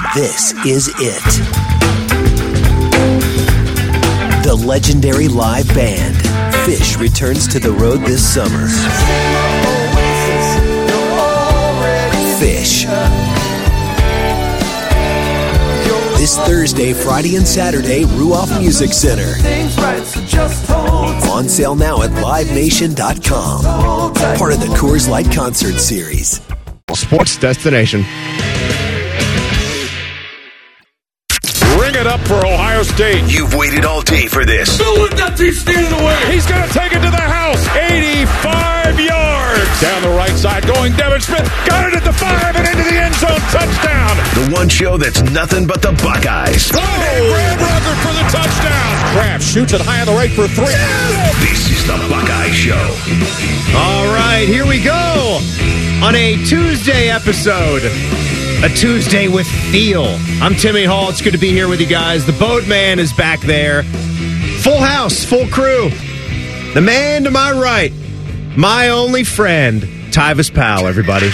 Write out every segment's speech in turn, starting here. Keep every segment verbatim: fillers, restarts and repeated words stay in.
This is it. The legendary live band, Phish, returns to the road this summer. Phish. This Thursday, Friday, and Saturday, Ruoff Music Center. On sale now at live nation dot com. Part of the Coors Light Concert Series. Sports destination. Bring it up for Ohio State. You've waited all day for this. Don't let that team stand in the way. He's going to take it to the house. eighty-five yards. Down the right side going Devin Smith. Got it at the five and into the end zone. Touchdown. The one show that's nothing but the Buckeyes. Oh, Brad Rucker for the touchdown. Kraft shoots it high on the right for three. This is the Buckeye Show. All right, here we go on a Tuesday episode. A Tuesday with feel. I'm Timmy Hall. It's good to be here with you guys. The Boatman is back there. Full house, full crew. The man to my right, my only friend, Tyvis Powell, everybody.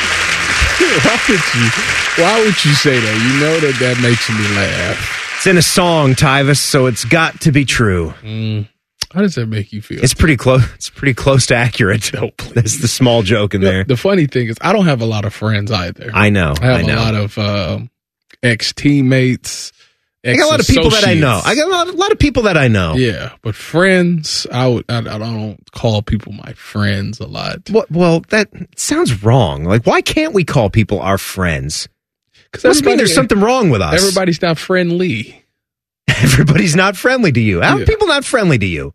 Why would you, why would you say that? You know that that makes me laugh. It's in a song, Tyvis, so it's got to be true. Mm. How does that make you feel? It's pretty close. It's pretty close to accurate. No, That's the small joke in the, there. The funny thing is, I don't have a lot of friends either. I know. I have I know. a lot of uh, ex-teammates. I got a lot of people that I know. I got a lot, a lot of people that I know. Yeah, but friends, I would. I, I don't call people my friends a lot. Well, well, that sounds wrong. Like, why can't we call people our friends? Because must mean there's something wrong with us. Everybody's not friendly. Everybody's not friendly to you. How are Yeah. people not friendly to you?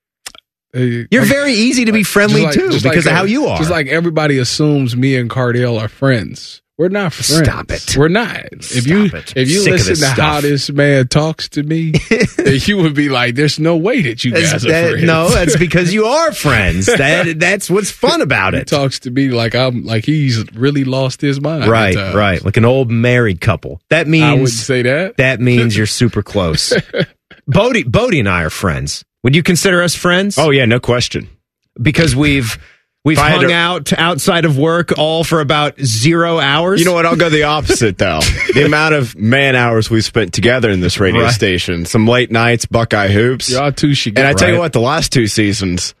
Uh, You're very easy to be friendly just like- too just because like, of how you are. Just like everybody assumes me and Cardell are friends. We're not friends. Stop it. We're not. If Stop you it. if you Sick of listen this to stuff. how this man talks to me, then you would be like, "There's no way that you That's- guys are that- friends." no, that's because you are friends. That that's what's fun about He it. talks to me like I'm like he's really lost his mind. Right, at times. right. Like an old married couple. That means I would say that. that means you're super close. Bodie, Bodie and I are friends. Would you consider us friends? Oh, yeah, no question. Because we've we've If I had hung to- out outside of work all for about zero hours. You know what? I'll go the opposite, though. The amount of man hours we spent together in this radio Right. station, some late nights, Buckeye hoops. Y'all two should get and I tell you right. what, the last two seasons,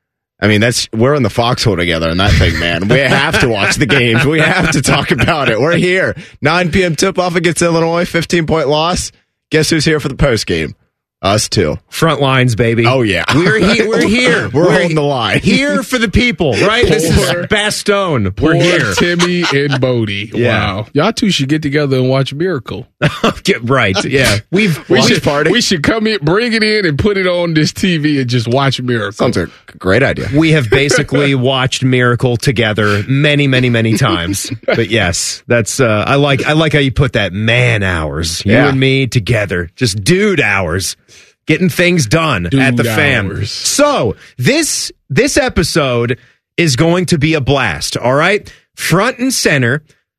I mean, that's we're in the foxhole together in that thing, man. We have to watch the games. We have to talk about it. We're here. nine p.m. tip-off against Illinois, fifteen-point loss. Guess who's here for the postgame? Us too. Front lines, baby. Oh, yeah. We're, he- we're here. We're holding the line. Here for the people, right? This is Poor- Bastogne. Poor We're here. Timmy and Bodie. Yeah. Wow. Y'all two should get together and watch Miracle. Get right. Yeah. We've We Watch should, party. we should come in, bring it in, and put it on this T V and just watch Miracle. Sounds a great idea. we have basically watched Miracle together many, many, many times. But yes, that's uh, I like I like how you put that. Man hours. You Yeah. and me together. Just dude hours. Getting things done Dude at the fam. hours. So this this episode is going to be a blast. All right, front and center.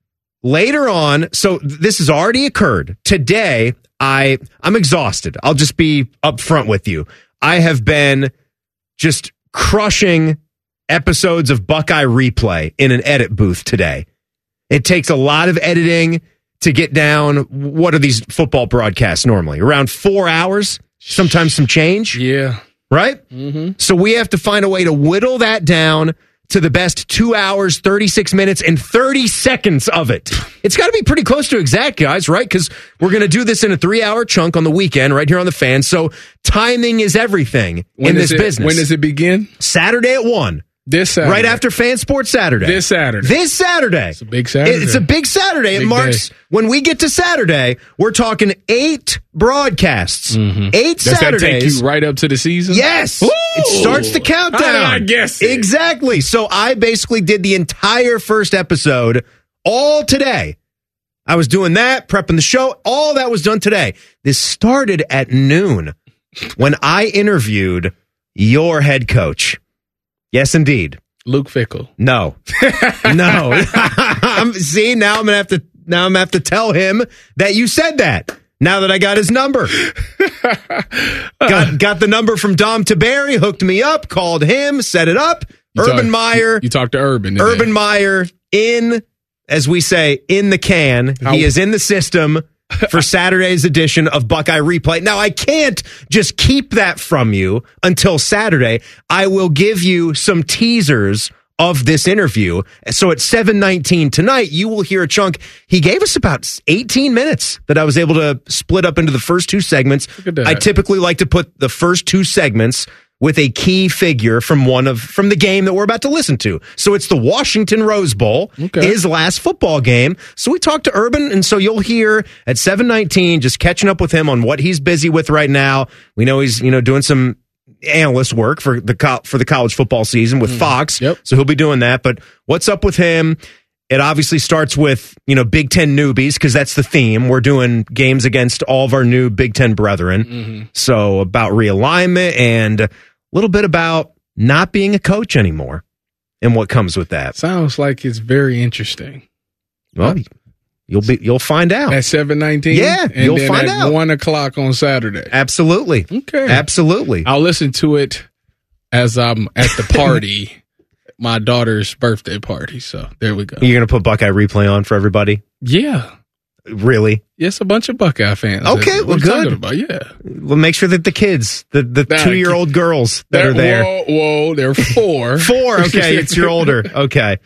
Later on, so this has already occurred today. I I'm exhausted. I'll just be upfront with you. I have been just crushing episodes of Buckeye Replay in an edit booth today. It takes a lot of editing to get down. What are these football broadcasts normally? Around four hours, sometimes some change, Yeah. right? Mm-hmm. So we have to find a way to whittle that down to the best two hours, thirty-six minutes, and thirty seconds of it. It's got to be pretty close to exact, guys, right? Because we're going to do this in a three-hour chunk on the weekend right here on the Fan. So timing is everything When in does this it- business. When does it begin? Saturday at one. This Saturday. Right after Fan Sports Saturday. This Saturday. This Saturday. It's a big Saturday. It's a big Saturday. It Big marks, day. when we get to Saturday, we're talking eight broadcasts. Eight Does that Saturdays. take you right up to the season? Yes. Ooh. It starts the countdown. How did I guess it? Exactly. So I basically did the entire first episode all today. I was doing that, prepping the show. All that was done today. This started at noon when I interviewed your head coach. Yes, indeed. Luke Fickle. No, no. I'm, see, now I'm gonna have to. Now I'm gonna have to tell him that you said that. Now that I got his number, got got the number from Dom Taberry, hooked me up, called him, set it up. You Urban talk- Meyer, You, you talked to Urban. today. Urban Meyer in as we say, in the can. How- he is in the system for Saturday's edition of Buckeye Replay. Now, I can't just keep that from you until Saturday. I will give you some teasers of this interview. So at seven nineteen tonight, you will hear a chunk. He gave us about eighteen minutes that I was able to split up into the first two segments. Look at that. I typically like to put the first two segments with a key figure from one of from the game that we're about to listen to. So it's the Washington Rose Bowl, Okay. his last football game. So we talked to Urban, and so you'll hear at seven nineteen, just catching up with him on what he's busy with right now. We know he's, you know, doing some analyst work for the co- for the college football season with Fox. Yep. So he'll be doing that. But what's up with him? It obviously starts with, you know, Big Ten newbies, because that's the theme. We're doing games against all of our new Big Ten brethren. Mm-hmm. So about realignment and a little bit about not being a coach anymore and what comes with that. Sounds like it's very interesting. Well, you'll be you'll find out. At seven nineteen? Yeah, and you'll then find at out. one o'clock on Saturday. Absolutely. Okay. Absolutely. I'll listen to it as I'm at the party, my daughter's birthday party. So there we go. You're going to put Buckeye Replay on for everybody? Yeah. Really? Yes, a bunch of Buckeye fans. Okay, What well, you good. talking about? Yeah. Well, make sure that the kids, the, the Nah, two-year-old girls that They're- are there. Whoa, whoa, they're four. Four. Okay, it's your older. Okay.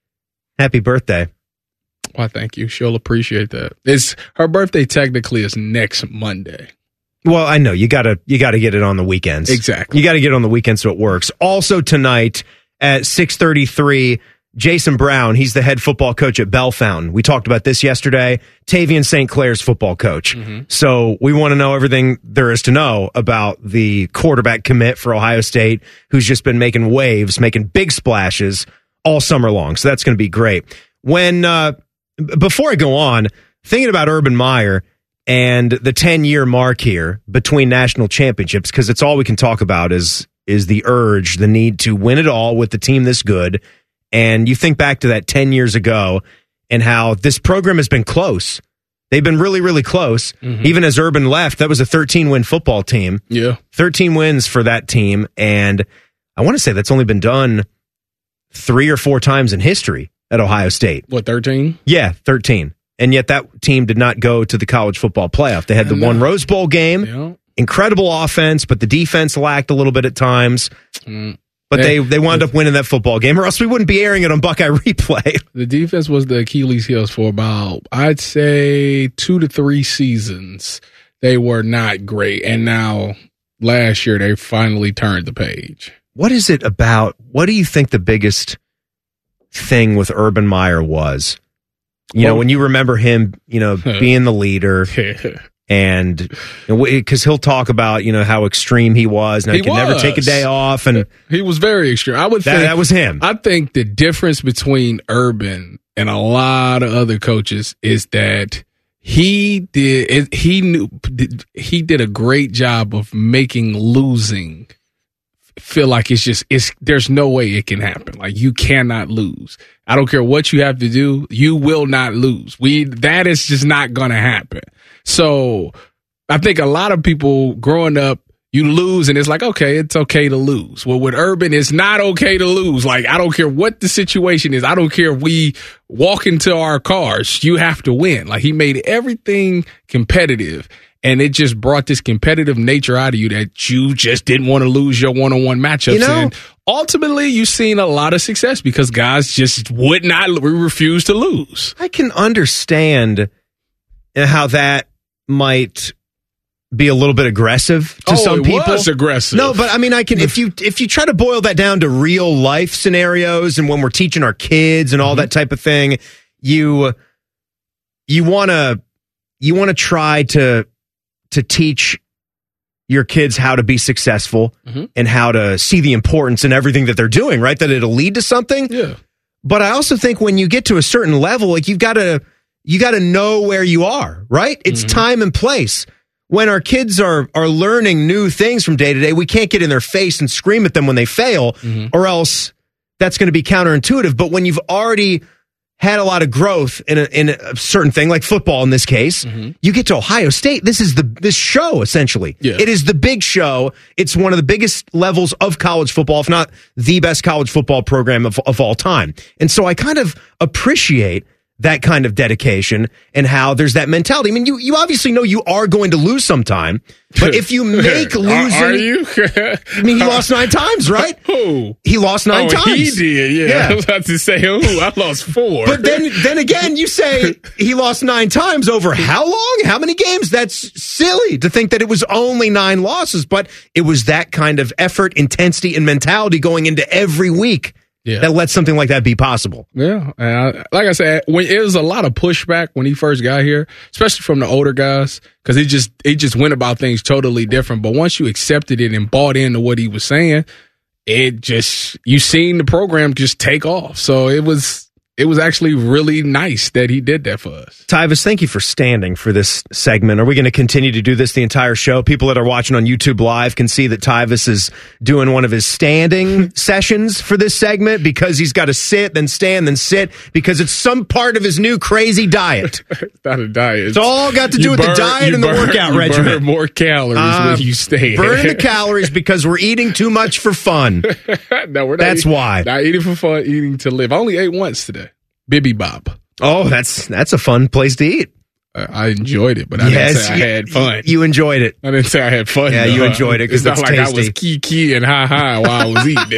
Happy birthday. Why, thank you. She'll appreciate that. It's her birthday technically is next Monday. Well, I know you gotta you gotta get it on the weekends. Exactly. You gotta get it on the weekends so it works. Also tonight at six thirty-three, Jason Brown, he's the head football coach at Bell Fountain. We talked about this yesterday. Tavian Saint Clair's football coach. Mm-hmm. So we want to know everything there is to know about the quarterback commit for Ohio State, who's just been making waves, making big splashes all summer long. So that's going to be great. When uh, b- before I go on, thinking about Urban Meyer and the ten-year mark here between national championships, because it's all we can talk about is is the urge, the need to win it all with the team this good. And you think back to that ten years ago and how this program has been close. They've been really, really close. Mm-hmm. Even as Urban left, that was a thirteen-win football team. Yeah. thirteen wins for that team. And I want to say that's only been done three or four times in history at Ohio State. What, thirteen? Yeah, thirteen. And yet that team did not go to the college football playoff. They had the I know. one Rose Bowl game. Yeah. Incredible offense, but the defense lacked a little bit at times. Mm. But Hey, they, they wound up winning that football game, or else we wouldn't be airing it on Buckeye Replay. The defense was the Achilles heels for about, I'd say, two to three seasons. They were not great. And now, last year, they finally turned the page. What is it about? What do you think the biggest thing with Urban Meyer was? You know, Well- when you remember him, you know, being the leader, and because he'll talk about, you know, how extreme he was, and he He could never take a was. day off, and He was very extreme. I would that, think that was him. I think the difference between Urban and a lot of other coaches is that he did it, he knew he did a great job of making losing feel like it's just it's there's no way it can happen. Like, you cannot lose. I don't care what you have to do, you will not lose. We that is just not gonna happen. So I think a lot of people growing up, you lose and it's like, okay, it's okay to lose. Well, with Urban, it's not okay to lose. Like, I don't care what the situation is. I don't care if we walk into our cars. You have to win. Like, he made everything competitive, and it just brought this competitive nature out of you that you just didn't want to lose your one-on-one matchups. You know- and ultimately, you've seen a lot of success because guys just would not we refuse to lose. I can understand how that might be a little bit aggressive to Oh, some it people. was aggressive. No, but I mean, I can if you if you try to boil that down to real life scenarios, and when we're teaching our kids and all that type of thing, you you want to you want to try to to teach your kids how to be successful Mhm. and how to see the importance in everything that they're doing, right? That it'll lead to something. Yeah. But I also think when you get to a certain level, like you've got to you got to know where you are, right? It's time and place. When our kids are are learning new things from day to day, we can't get in their face and scream at them when they fail, or else that's going to be counterintuitive. But when you've already had a lot of growth in a, in a certain thing, like football in this case, you get to Ohio State. This is the this show essentially. Yeah. It is the big show. It's one of the biggest levels of college football, if not the best college football program of, of all time. And so I kind of appreciate that kind of dedication and how there's that mentality. I mean, you, you obviously know you are going to lose sometime, but if you make losing... Are, are you? I mean, he lost nine times, right? Who? He lost nine oh, times. he did, yeah. Yeah. I was about to say, who? I lost four. But then, then again, you say he lost nine times over how long? How many games? That's silly to think that it was only nine losses, but it was that kind of effort, intensity, and mentality going into every week yeah. that lets something like that be possible. Yeah. And I, like I said, when it was a lot of pushback when he first got here, especially from the older guys, because he just, he just went about things totally different. But once you accepted it and bought into what he was saying, it just, you seen the program just take off. So it was, it was actually really nice that he did that for us. Tyvis, thank you for standing for this segment. Are we going to continue to do this the entire show? People that are watching on YouTube Live can see that Tyvis is doing one of his standing sessions for this segment because he's got to sit, then stand, then sit, because it's some part of his new crazy diet. It's not a diet. It's all got to do you with burn, the diet and burn, the workout you regimen. Burn more calories uh, when you stay. Burn the calories because we're eating too much for fun. No, we're not. That's eating, why. Not eating for fun, eating to live. I only ate once today. Bibby Bob. Oh, that's that's a fun place to eat. Uh, I enjoyed it, but I yes, didn't say you, I had fun. You enjoyed it. I didn't say I had fun. Yeah, though. you enjoyed it because it's it's not like tasty. I was key-key and ha-ha while I was eating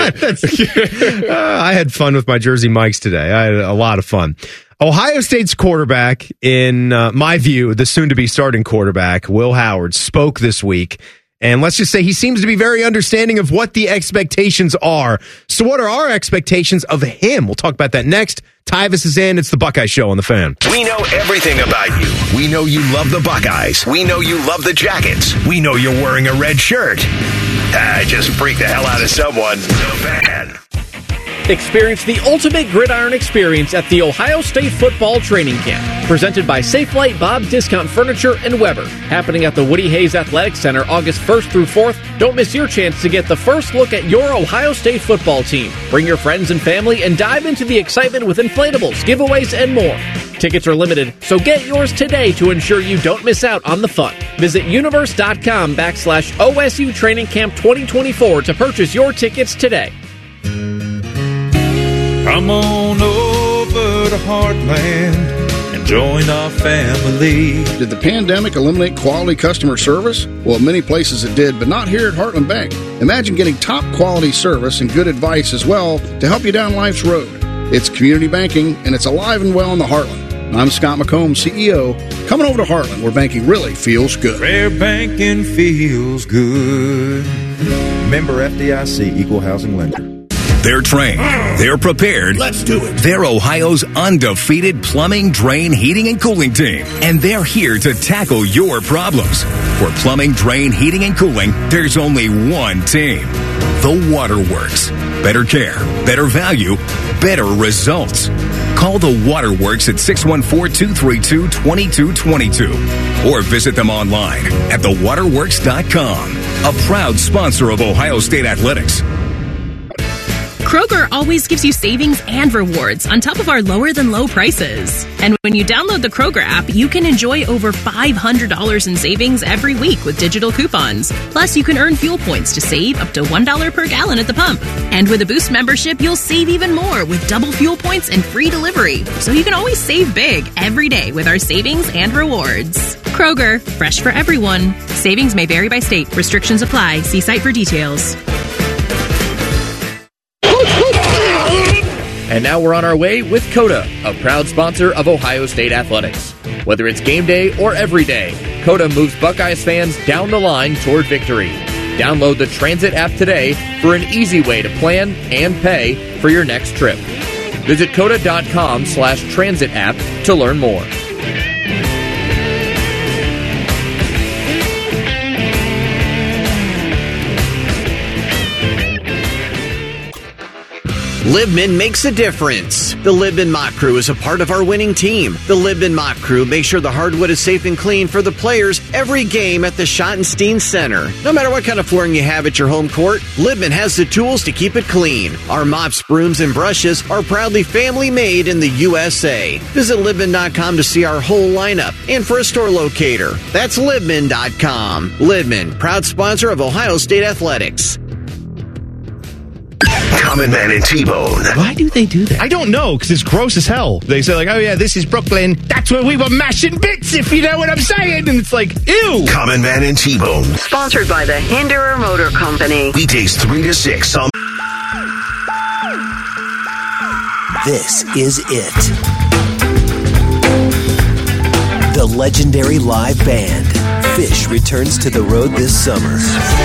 it. uh, I had fun with my Jersey Mikes today. I had a lot of fun. Ohio State's quarterback, in uh, my view, the soon-to-be starting quarterback, Will Howard, spoke this week. And let's just say he seems to be very understanding of what the expectations are. So what are our expectations of him? We'll talk about that next. Tyvis is in. It's the Buckeye Show on the Fan. We know everything about you. We know you love the Buckeyes. We know you love the Jackets. We know you're wearing a red shirt. I just freaked the hell out of someone. The Fan. Experience the ultimate gridiron experience at the Ohio State Football Training Camp. Presented by Safelite Bob Discount Furniture and Weber. Happening at the Woody Hayes Athletic Center August first through fourth. Don't miss your chance to get the first look at your Ohio State football team. Bring your friends and family and dive into the excitement with inflatables, giveaways, and more. Tickets are limited, so get yours today to ensure you don't miss out on the fun. Visit universe.com backslash OSU Training Camp twenty twenty-four to purchase your tickets today. Come on over to Heartland and join our family. Did the pandemic eliminate quality customer service? Well, many places it did, but not here at Heartland Bank. Imagine getting top quality service and good advice as well to help you down life's road. It's community banking, and it's alive and well in the Heartland. I'm Scott McComb, C E O. Coming over to Heartland, where banking really feels good. Where banking feels good. Member F D I C, Equal Housing Lender. They're trained. They're prepared. Let's do it. They're Ohio's undefeated plumbing, drain, heating, and cooling team. And they're here to tackle your problems. For plumbing, drain, heating, and cooling, there's only one team. The Waterworks. Better care, better value, better results. Call the Waterworks at six one four, two three two, two two two two or visit them online at the waterworks dot com. A proud sponsor of Ohio State Athletics. Kroger always gives you savings and rewards on top of our lower-than-low prices. And when you download the Kroger app, you can enjoy over five hundred dollars in savings every week with digital coupons. Plus, you can earn fuel points to save up to one dollar per gallon at the pump. And with a Boost membership, you'll save even more with double fuel points and free delivery. So you can always save big every day with our savings and rewards. Kroger, fresh for everyone. Savings may vary by state. Restrictions apply. See site for details. And now we're on our way with Coda, a proud sponsor of Ohio State Athletics. Whether it's game day or every day, Coda moves Buckeyes fans down the line toward victory. Download the Transit app today for an easy way to plan and pay for your next trip. Visit coda.com slash transit app to learn more. Libman makes a difference. The Libman Mop Crew is a part of our winning team. The Libman Mop Crew makes sure the hardwood is safe and clean for the players every game at the Schottenstein Center. No matter what kind of flooring you have at your home court, Libman has the tools to keep it clean. Our mops, brooms, and brushes are proudly family made in the U S A. Visit Libman dot com to see our whole lineup and for a store locator. That's Libman dot com. Libman, proud sponsor of Ohio State Athletics. Common Man and T-Bone. Why do they do that? I don't know, because it's gross as hell. They say, like, oh, yeah, this is Brooklyn. That's where we were mashing bits, if you know what I'm saying. And it's like, ew. Common Man and T-Bone. Sponsored by the Hinderer Motor Company. Weekdays three to six on... This is it. The legendary live band, Fish, returns to the road this summer.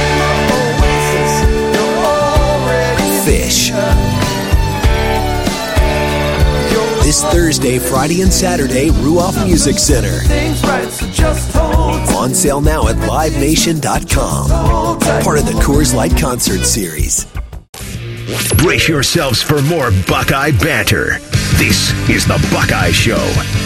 Fish. This Thursday, Friday, and Saturday, Ruoff Music Center. On sale now at live nation dot com. Part of the Coors Light Concert Series. Brace yourselves for more Buckeye banter. This is the Buckeye Show.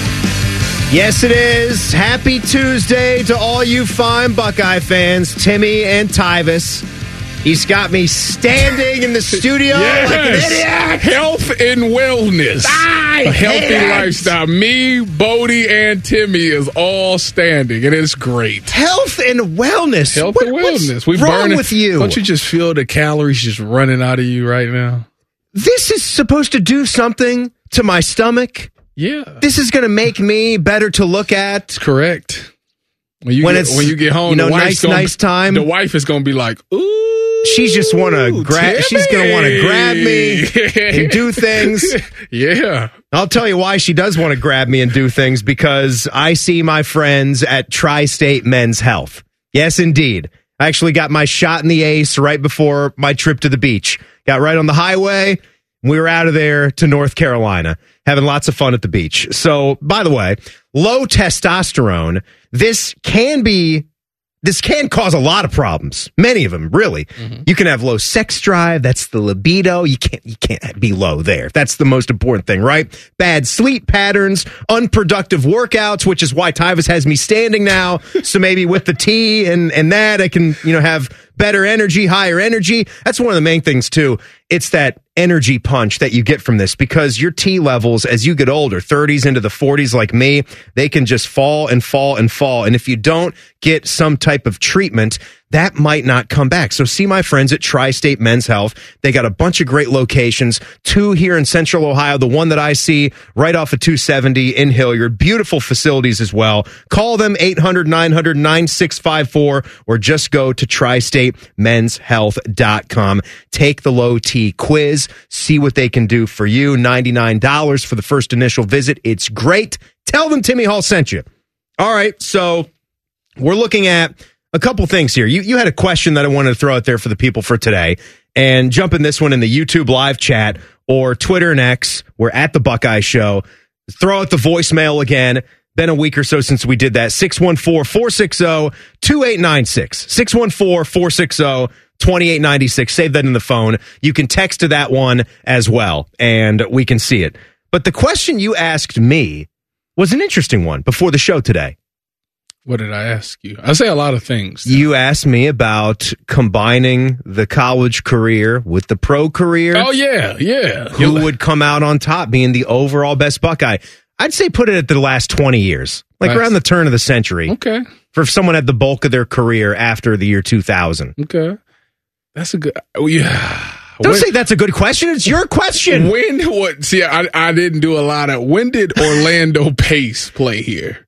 Yes, it is. Happy Tuesday to all you fine Buckeye fans, Timmy and Tyvis. He's got me standing in the studio yes. like an idiot. Health and wellness. I a healthy hate lifestyle. Me, Bodie, and Timmy is all standing, and it's great. Health and wellness. Health what, and wellness. What's we wrong burning, with you? Don't you just feel the calories just running out of you right now? This is supposed to do something to my stomach. Yeah. This is going to make me better to look at. Correct. When you, when get, it's, when you get home, you know, the wife's nice, gonna, nice time. The wife is going to be like, ooh. She's just want to grab. She's going to want to grab me and do things. Yeah. I'll tell you why she does want to grab me and do things, because I see my friends at Tri-State Men's Health. Yes, indeed. I actually got my shot in the ace right before my trip to the beach. Got right on the highway. We were out of there to North Carolina, having lots of fun at the beach. So, by the way, low testosterone, this can be, this can cause a lot of problems. Many of them, really. Mm-hmm. You can have low sex drive. That's the libido. You can't, you can't be low there. That's the most important thing, right? Bad sleep patterns, unproductive workouts, which is why Tyvis has me standing now. So maybe with the tea and, and that, I can, you know, have better energy, higher energy. That's one of the main things, too. It's that energy punch that you get from this, because your T levels, as you get older, thirties into the forties like me, they can just fall and fall and fall. And if you don't get some type of treatment, that might not come back. So see my friends at Tri-State Men's Health. They got a bunch of great locations, two here in Central Ohio, the one that I see right off of two seventy in Hilliard. Beautiful facilities as well. Call them eight hundred, nine hundred, nine six five four or just go to tri state men's health dot com. Take the low T quiz. See what they can do for you. ninety-nine dollars for the first initial visit. It's great. Tell them Timmy Hall sent you. All right, so we're looking at a couple things here. You you had a question that I wanted to throw out there for the people for today, and jump in this one in the YouTube live chat or Twitter and X. We're at the Buckeye Show. Throw out the voicemail again. Been a week or so since we did that. six one four, four six zero, two eight nine six. six one four, four six zero, two eight nine six. Save that in the phone. You can text to that one as well, and we can see it. But the question you asked me was an interesting one before the show today. What did I ask you? I say a lot of things. You asked me about combining the college career with the pro career. Oh, yeah, yeah. Who would come out on top being the overall best Buckeye? I'd say put it at the last twenty years, like Last- around the turn of the century. Okay. For if someone had the bulk of their career after the year two thousand. Okay. That's a good, oh, yeah. Don't when, say that's a good question. It's your question. When, what, see, I, I didn't do a lot of, when did Orlando Pace play here?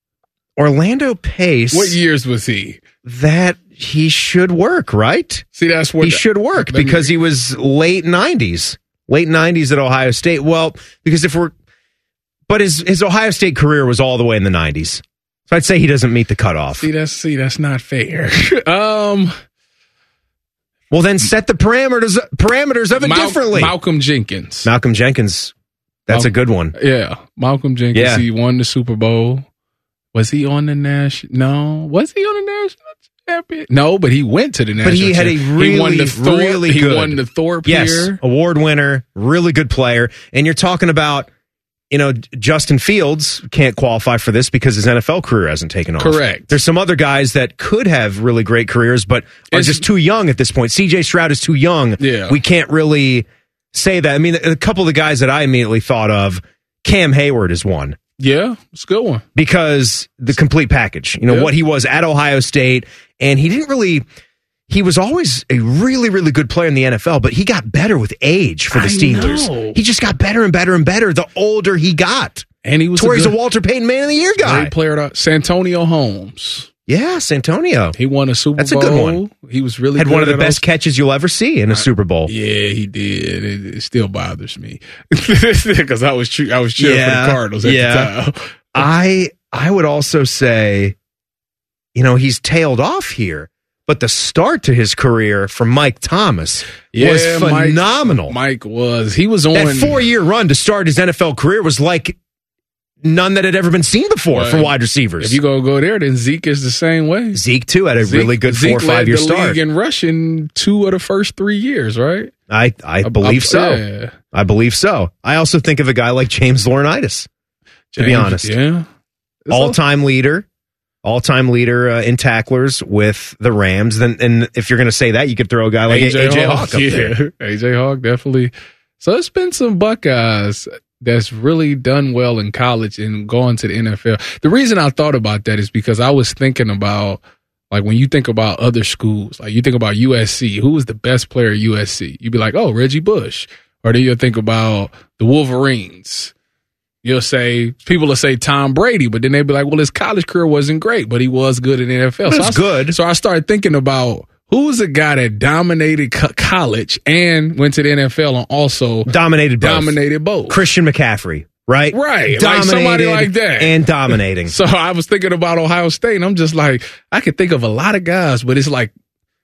Orlando Pace. What years was he? That he should work, right? See, that's what he the, should work because he was late nineties, late nineties at Ohio State. Well, because if we're, but his his Ohio State career was all the way in the nineties, so I'd say he doesn't meet the cutoff. See, that's see, that's not fair. um, well, then set the parameters parameters of it Mal- differently. Malcolm Jenkins. Malcolm Jenkins, that's Mal- a good one. Yeah, Malcolm Jenkins. Yeah. He won the Super Bowl. Was he on the national? No. Was he on the national champion? No, but he went to the national. But he had a really, he won the Thorpe, really he good. won the Thorpe yes, here. Award winner, really good player. And you're talking about, you know, Justin Fields can't qualify for this because his N F L career hasn't taken off. Correct. There's some other guys that could have really great careers, but are It's- just too young at this point. C J Stroud is too young. Yeah. We can't really say that. I mean, a couple of the guys that I immediately thought of, Cam Hayward is one. Yeah, it's a good one. Because the complete package, you know, Yeah. what he was at Ohio State, and he didn't really, he was always a really, really good player in the N F L, but he got better with age for the I Steelers. know. He just got better and better and better the older he got. And he was to where a, he's good, a Walter Payton Man of the Year guy. Great player. To, Santonio Holmes. Yeah, Santonio. He won a Super That's Bowl. That's a good one. He was really Had good one of the at best those. catches you'll ever see in a I, Super Bowl. Yeah, he did. It, it still bothers me because I was I was cheering yeah, for the Cardinals at yeah. the time. I I would also say, you know, he's tailed off here, but the start to his career from Mike Thomas yeah, was phenomenal. Mike, Mike was. He was on that four-year run to start his N F L career was like none that had ever been seen before well, for wide receivers. If you go go there, then Zeke is the same way. Zeke too had a Zeke, really good Zeke four or five year led the start. League in rushing two of the first three years, right? I I Uh, believe uh, so. yeah. I believe so. I also think of a guy like James Laurinaitis. To be James, honest, yeah, all time leader. All time leader uh, in tacklers with the Rams. Then, and if you're going to say that, you could throw a guy like A J Hawk up yeah. there. A J Hawk, definitely. So it's been some Buckeyes that's really done well in college and going to the N F L. The reason I thought about that is because I was thinking about, like, when you think about other schools, like you think about U S C, who was the best player at U S C? You'd be like, oh, Reggie Bush. Or then you'll think about the Wolverines. You'll say, people will say Tom Brady, but then they'd be like, well, his college career wasn't great, but he was good in the N F L. But so it's I, good. So I started thinking about who's a guy that dominated co- college and went to the N F L and also Dominated both. dominated both. Christian McCaffrey, right? Right. Dominated like somebody like that. And dominating. So I was thinking about Ohio State, and I'm just like, I could think of a lot of guys, but it's like,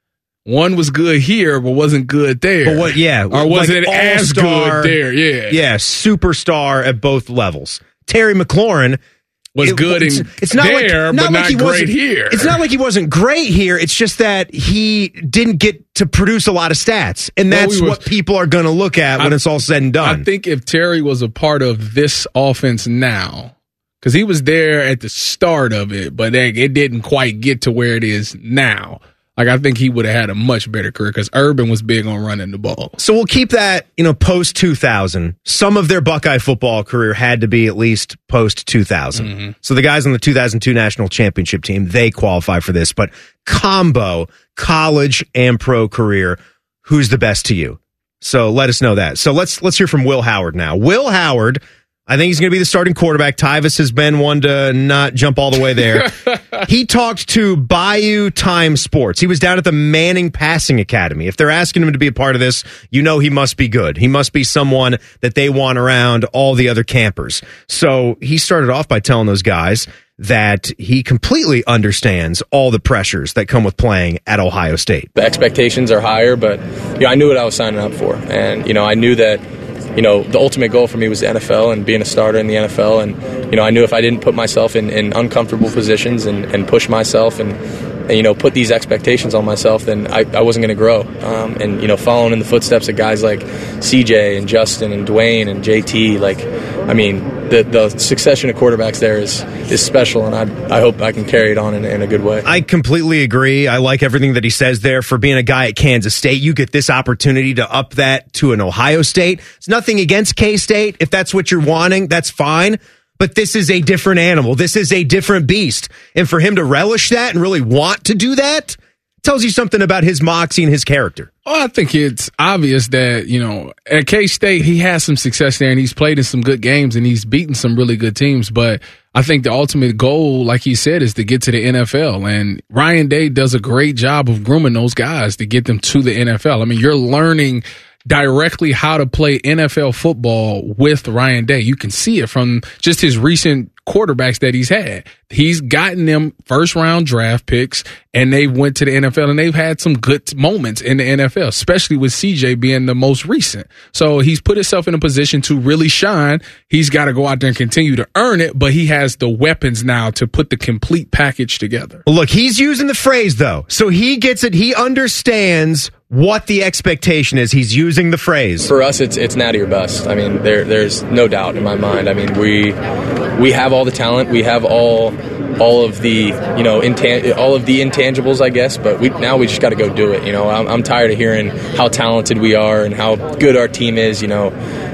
one was good here, but wasn't good there. But what, yeah. Or wasn't like as all-star, good there, yeah. Yeah, superstar at both levels. Terry McLaurin was it, good it's, in it's not there, like, not but like not he great wasn't, here. It's not like he wasn't great here. It's just that he didn't get to produce a lot of stats. And that's well, we what was, people are going to look at when I, it's all said and done. I think if Terry was a part of this offense now, because he was there at the start of it, but it didn't quite get to where it is now. Like, I think he would have had a much better career because Urban was big on running the ball. So we'll keep that, you know, post two thousand. Some of their Buckeye football career had to be at least post two thousand. Mm-hmm. So the guys on the two thousand two national championship team, they qualify for this. But combo, college and pro career, who's the best to you? So let us know that. So let's let's hear from Will Howard now. Will Howard, I think he's going to be the starting quarterback. Tyvis has been one to not jump all the way there. He talked to Bayou Time Sports. He was down at the Manning Passing Academy. If they're asking him to be a part of this, you know he must be good. He must be someone that they want around all the other campers. So he started off by telling those guys that he completely understands all the pressures that come with playing at Ohio State. The expectations are higher, but you know, I knew what I was signing up for. And, you know, I knew that You know, the ultimate goal for me was the N F L and being a starter in the N F L. And, you know, I knew if I didn't put myself in, in uncomfortable positions and, and push myself and, and, you know, put these expectations on myself, then I, I wasn't going to grow. Um, and, you know, following in the footsteps of guys like C J and Justin and Dwayne and J T, like, I mean, the, the succession of quarterbacks there is, is special, and I, I hope I can carry it on in, in a good way. I completely agree. I like everything that he says there. For being a guy at Kansas State, you get this opportunity to up that to an Ohio State. It's nothing against K-State. If that's what you're wanting, that's fine. But this is a different animal. This is a different beast. And for him to relish that and really want to do that tells you something about his moxie and his character. Well, I think it's obvious that, you know, at K-State, he has some success there and he's played in some good games and he's beaten some really good teams. But I think the ultimate goal, like he said, is to get to the N F L. And Ryan Day does a great job of grooming those guys to get them to the N F L. I mean, you're learning directly how to play N F L football with Ryan Day. You can see it from just his recent quarterbacks that he's had. He's gotten them first round draft picks and they went to the N F L and they've had some good moments in the N F L, especially with C J being the most recent. So he's put himself in a position to really shine. He's got to go out there and continue to earn it, but he has the weapons now to put the complete package together. Look, he's using the phrase though. So he gets it. He understands what the expectation is. He's using the phrase. For us, it's it's now to your best. I mean, there there's no doubt in my mind. I mean, we we have all the talent. We have all all of the you know intan- all of the intangibles, I guess. But we now we just got to go do it. You know, I'm, I'm tired of hearing how talented we are and how good our team is. You know,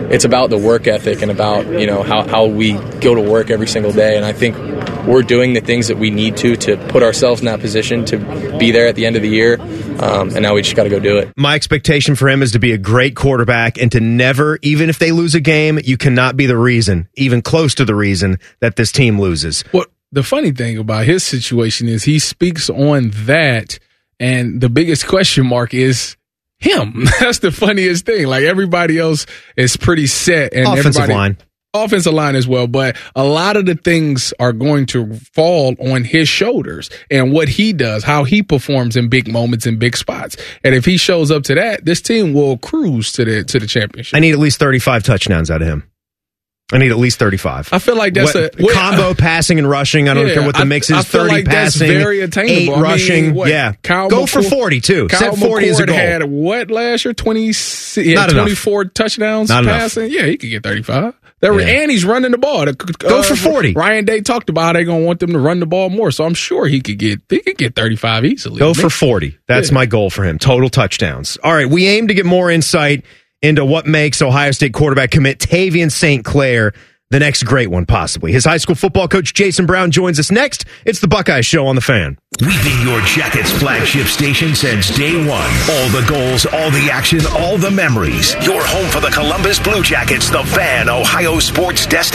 it's about the work ethic and about, you know, how, how we go to work every single day. And I think we're doing the things that we need to to put ourselves in that position to be there at the end of the year. Um, and now we just got to go do it. My expectation for him is to be a great quarterback and to never, even if they lose a game, you cannot be the reason, even close to the reason that this team loses. Well, the funny thing about his situation is he speaks on that, and the biggest question mark is him. That's the funniest thing. Like, everybody else is pretty set, and offensive everybody, line. Offensive line as well, but a lot of the things are going to fall on his shoulders and what he does, how he performs in big moments and big spots. And if he shows up to that, this team will cruise to the to the championship. I need at least thirty-five touchdowns out of him. I need at least thirty-five. I feel like that's what, a what, combo passing and rushing. I don't yeah, care what the mix is. I, I feel thirty like passing, that's very attainable. eight I mean, rushing. what, yeah, Kyle go McCord, for forty too. Kyle Set forty as a McCord goal. Had what last year? Twenty. He had Not twenty-four enough. touchdowns Not passing. Enough. Yeah, he could get thirty-five. That Yeah. And he's running the ball. Uh, Go for forty. Ryan Day talked about how they're going to want them to run the ball more, so I'm sure he could get he could get thirty-five easily. Go for forty. That's Yeah. my goal for him. Total touchdowns. All right, we aim to get more insight into what makes Ohio State quarterback commit Tavian Saint Clair the next great one, possibly. His high school football coach, Jason Brown, joins us next. It's the Buckeye Show on The Fan. We've been your Jackets flagship station since day one. All the goals, all the action, all the memories. Your home for the Columbus Blue Jackets, The Fan, Ohio sports desk.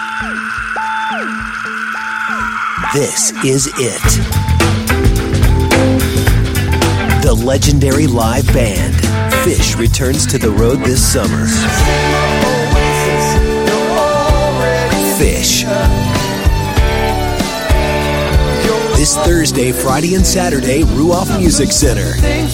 This is it. The legendary live band, Fish, returns to the road this summer. Fish. This Thursday, Friday, and Saturday, Ruoff Music Center.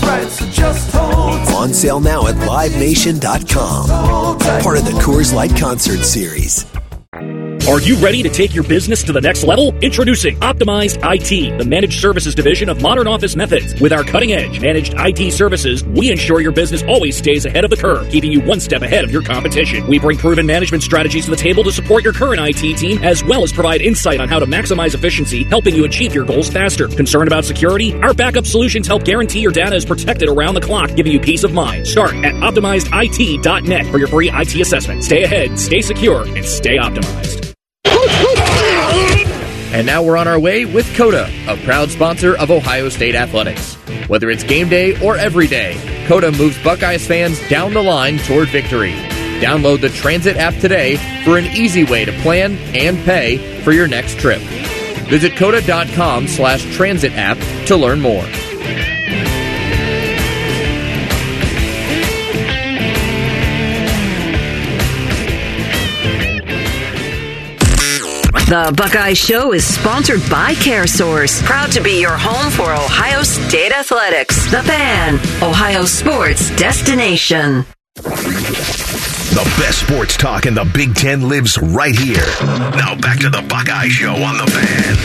On sale now at live nation dot com. Part of the Coors Light Concert Series. Are you ready to take your business to the next level? Introducing Optimized I T, the managed services division of Modern Office Methods. With our cutting-edge managed I T services, we ensure your business always stays ahead of the curve, keeping you one step ahead of your competition. We bring proven management strategies to the table to support your current I T team, as well as provide insight on how to maximize efficiency, helping you achieve your goals faster. Concerned about security? Our backup solutions help guarantee your data is protected around the clock, giving you peace of mind. Start at optimized I T dot net for your free I T assessment. Stay ahead, stay secure, and stay optimized. And now we're on our way with Coda, a proud sponsor of Ohio State Athletics. Whether it's game day or every day, Coda moves Buckeyes fans down the line toward victory. Download the Transit app today for an easy way to plan and pay for your next trip. Visit coda.com slash transit app to learn more. The Buckeye Show is sponsored by CareSource, proud to be your home for Ohio State Athletics. The Fan, Ohio sports destination. The best sports talk in the Big Ten lives right here. Now back to the Buckeye Show on The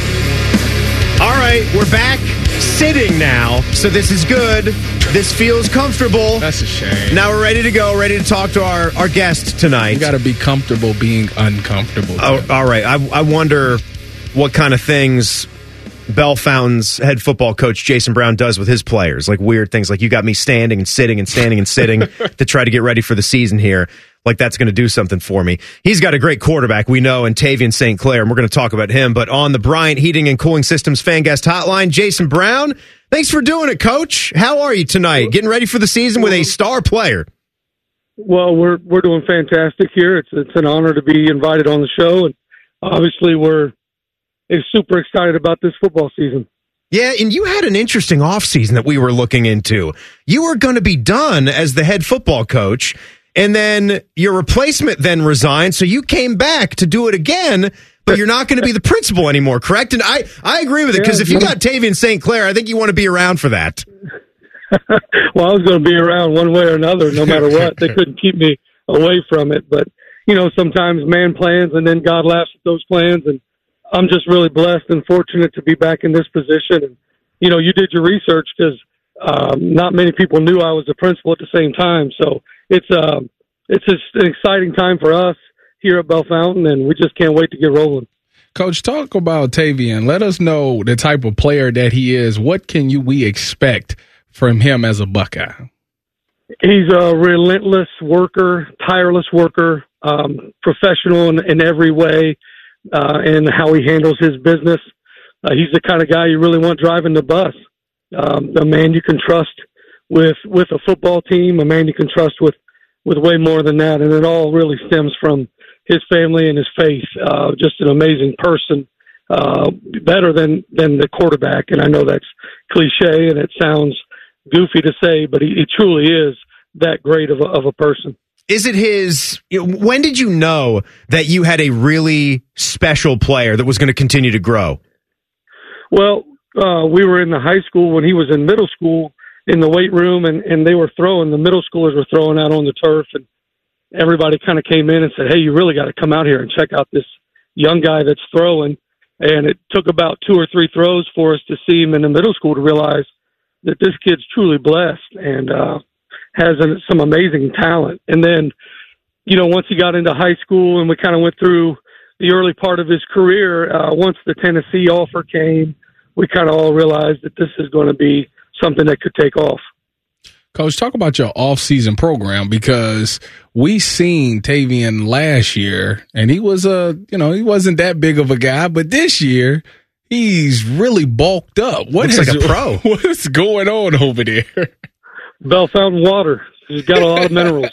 Fan. All right, we're back sitting now, so this is good. This feels comfortable. That's a shame. Now we're ready to go, ready to talk to our, our guest tonight. You got to be comfortable being uncomfortable. Oh, all right. I, I wonder what kind of things Bell Fountain's head football coach Jason Brown does with his players, like weird things, like you got me standing and sitting and standing and sitting to try to get ready for the season here. Like that's going to do something for me. He's got a great quarterback, we know, in Tavian Saint Clair, and we're going to talk about him. But on the Bryant Heating and Cooling Systems fan guest hotline, Jason Brown, thanks for doing it, Coach. How are you tonight? Getting ready for the season with a star player. Well, we're we're doing fantastic here. It's it's an honor to be invited on the show, and obviously we're super excited about this football season. Yeah, and you had an interesting offseason that we were looking into. You were going to be done as the head football coach, and then your replacement then resigned, so you came back to do it again, but you're not going to be the principal anymore, correct? And I, I agree with it, because Yeah, if you yeah. got Tavian Saint Clair, I think you want to be around for that. Well, I was going to be around one way or another, no matter what. They couldn't keep me away from it. But, you know, sometimes man plans, and then God laughs at those plans. And I'm just really blessed and fortunate to be back in this position. And, you know, you did your research because um, not many people knew I was the principal at the same time. So it's, uh, it's just an exciting time for us here at Bell Fountain, and we just can't wait to get rolling. Coach, talk about Tavian. Let us know the type of player that he is. What can you we expect from him as a Buckeye? he's a relentless worker, tireless worker, um, professional in, in every way, uh, and how he handles his business. Uh, he's the kind of guy you really want driving the bus. Um, a man you can trust with with a football team, a man you can trust with, with way more than that. And it all really stems from his family and his faith. Uh, just an amazing person, uh, better than, than the quarterback. And I know that's cliche and it sounds goofy to say, but he, he truly is that great of a, of a person. Is it his, when did you know that you had a really special player that was going to continue to grow? Well, uh, we were in the high school when he was in middle school in the weight room, and, and they were throwing, the middle schoolers were throwing out on the turf, and everybody kind of came in and said, hey, you really got to come out here and check out this young guy that's throwing. And it took about two or three throws for us to see him in the middle school to realize that this kid's truly blessed and uh, has an, some amazing talent. And then, you know, once he got into high school and we kind of went through the early part of his career, uh, once the Tennessee offer came, we kind of all realized that this is going to be something that could take off. Coach, talk about your off-season program, because we seen Tavian last year, and he was a, you know, he wasn't that big of a guy, but this year he's really bulked up. What Looks is, like a pro. What's going on over there? Bell Fountain water. He's got a lot of minerals,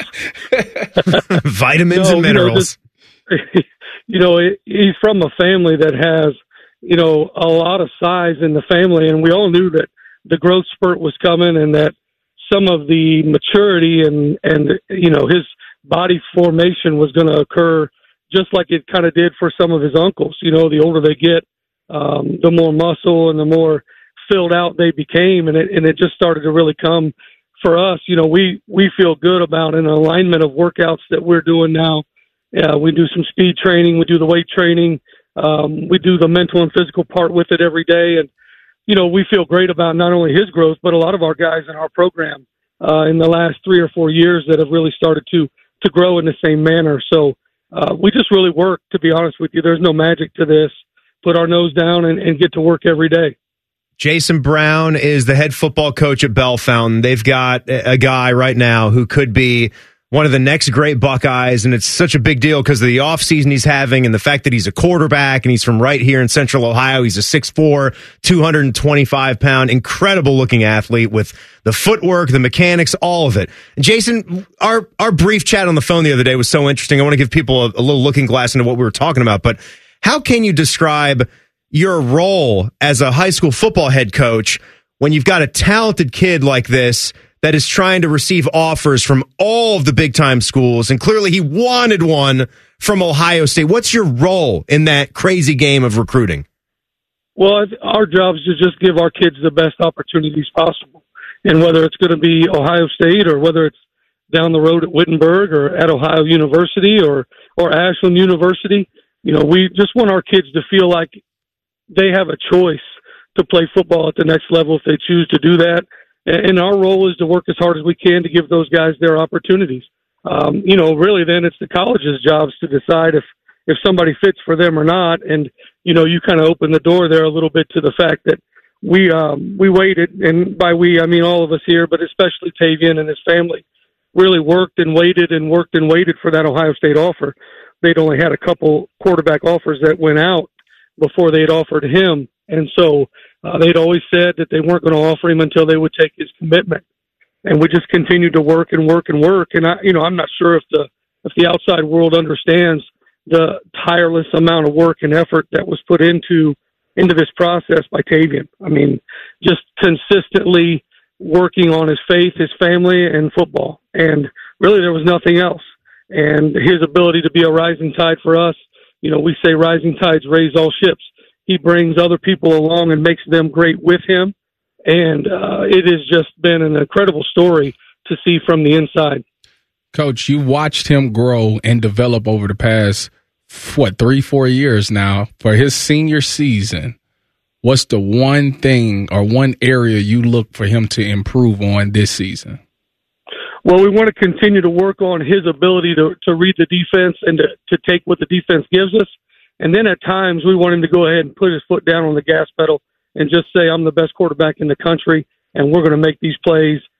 vitamins no, and minerals. You know, this, you know, he's from a family that has, you know, a lot of size in the family, and we all knew that the growth spurt was coming, and that some of the maturity and, and, you know, his body formation was going to occur just like it kind of did for some of his uncles. You know, the older they get, um, the more muscle and the more filled out they became. And it, and it just started to really come for us. You know, we, we feel good about an alignment of workouts that we're doing now. Yeah, we do some speed training. We do the weight training. Um, we do the mental and physical part with it every day. And, you know, we feel great about not only his growth, but a lot of our guys in our program uh, in the last three or four years that have really started to to grow in the same manner. So uh, we just really work, to be honest with you. There's no magic to this. Put our nose down and, and get to work every day. Jason Brown is the head football coach at Bell Fountain. They've got a guy right now who could be one of the next great Buckeyes, and it's such a big deal because of the offseason he's having and the fact that he's a quarterback and he's from right here in Central Ohio. He's a six foot four, two hundred twenty-five pound, incredible-looking athlete with the footwork, the mechanics, all of it. And Jason, our, our brief chat on the phone the other day was so interesting. I want to give people a, a little looking glass into what we were talking about, but how can you describe your role as a high school football head coach when you've got a talented kid like this that is trying to receive offers from all of the big-time schools, and clearly he wanted one from Ohio State? What's your role in that crazy game of recruiting? Well, our job is to just give our kids the best opportunities possible. And whether it's going to be Ohio State or whether it's down the road at Wittenberg or at Ohio University or, or Ashland University, you know, we just want our kids to feel like they have a choice to play football at the next level if they choose to do that. And our role is to work as hard as we can to give those guys their opportunities. Um, you know, really then it's the college's jobs to decide if, if somebody fits for them or not. And, you know, you kind of open the door there a little bit to the fact that we, um, we waited, and by we, I mean all of us here, but especially Tavian and his family really worked and waited and worked and waited for that Ohio State offer. They'd only had a couple quarterback offers that went out before they'd offered him. And so uh, they'd always said that they weren't going to offer him until they would take his commitment. And we just continued to work and work and work. And I, you know, I'm not sure if the, if the outside world understands the tireless amount of work and effort that was put into, into this process by Tavian. I mean, just consistently working on his faith, his family, and football. And really there was nothing else. And his ability to be a rising tide for us, you know, we say rising tides raise all ships. He brings other people along and makes them great with him. And uh, it has just been an incredible story to see from the inside. Coach, you watched him grow and develop over the past, what, three, four years now. For his senior season, what's the one thing or one area you look for him to improve on this season? Well, we want to continue to work on his ability to, to read the defense and to, to take what the defense gives us. And then at times we want him to go ahead and put his foot down on the gas pedal and just say, I'm the best quarterback in the country, and we're going to make these plays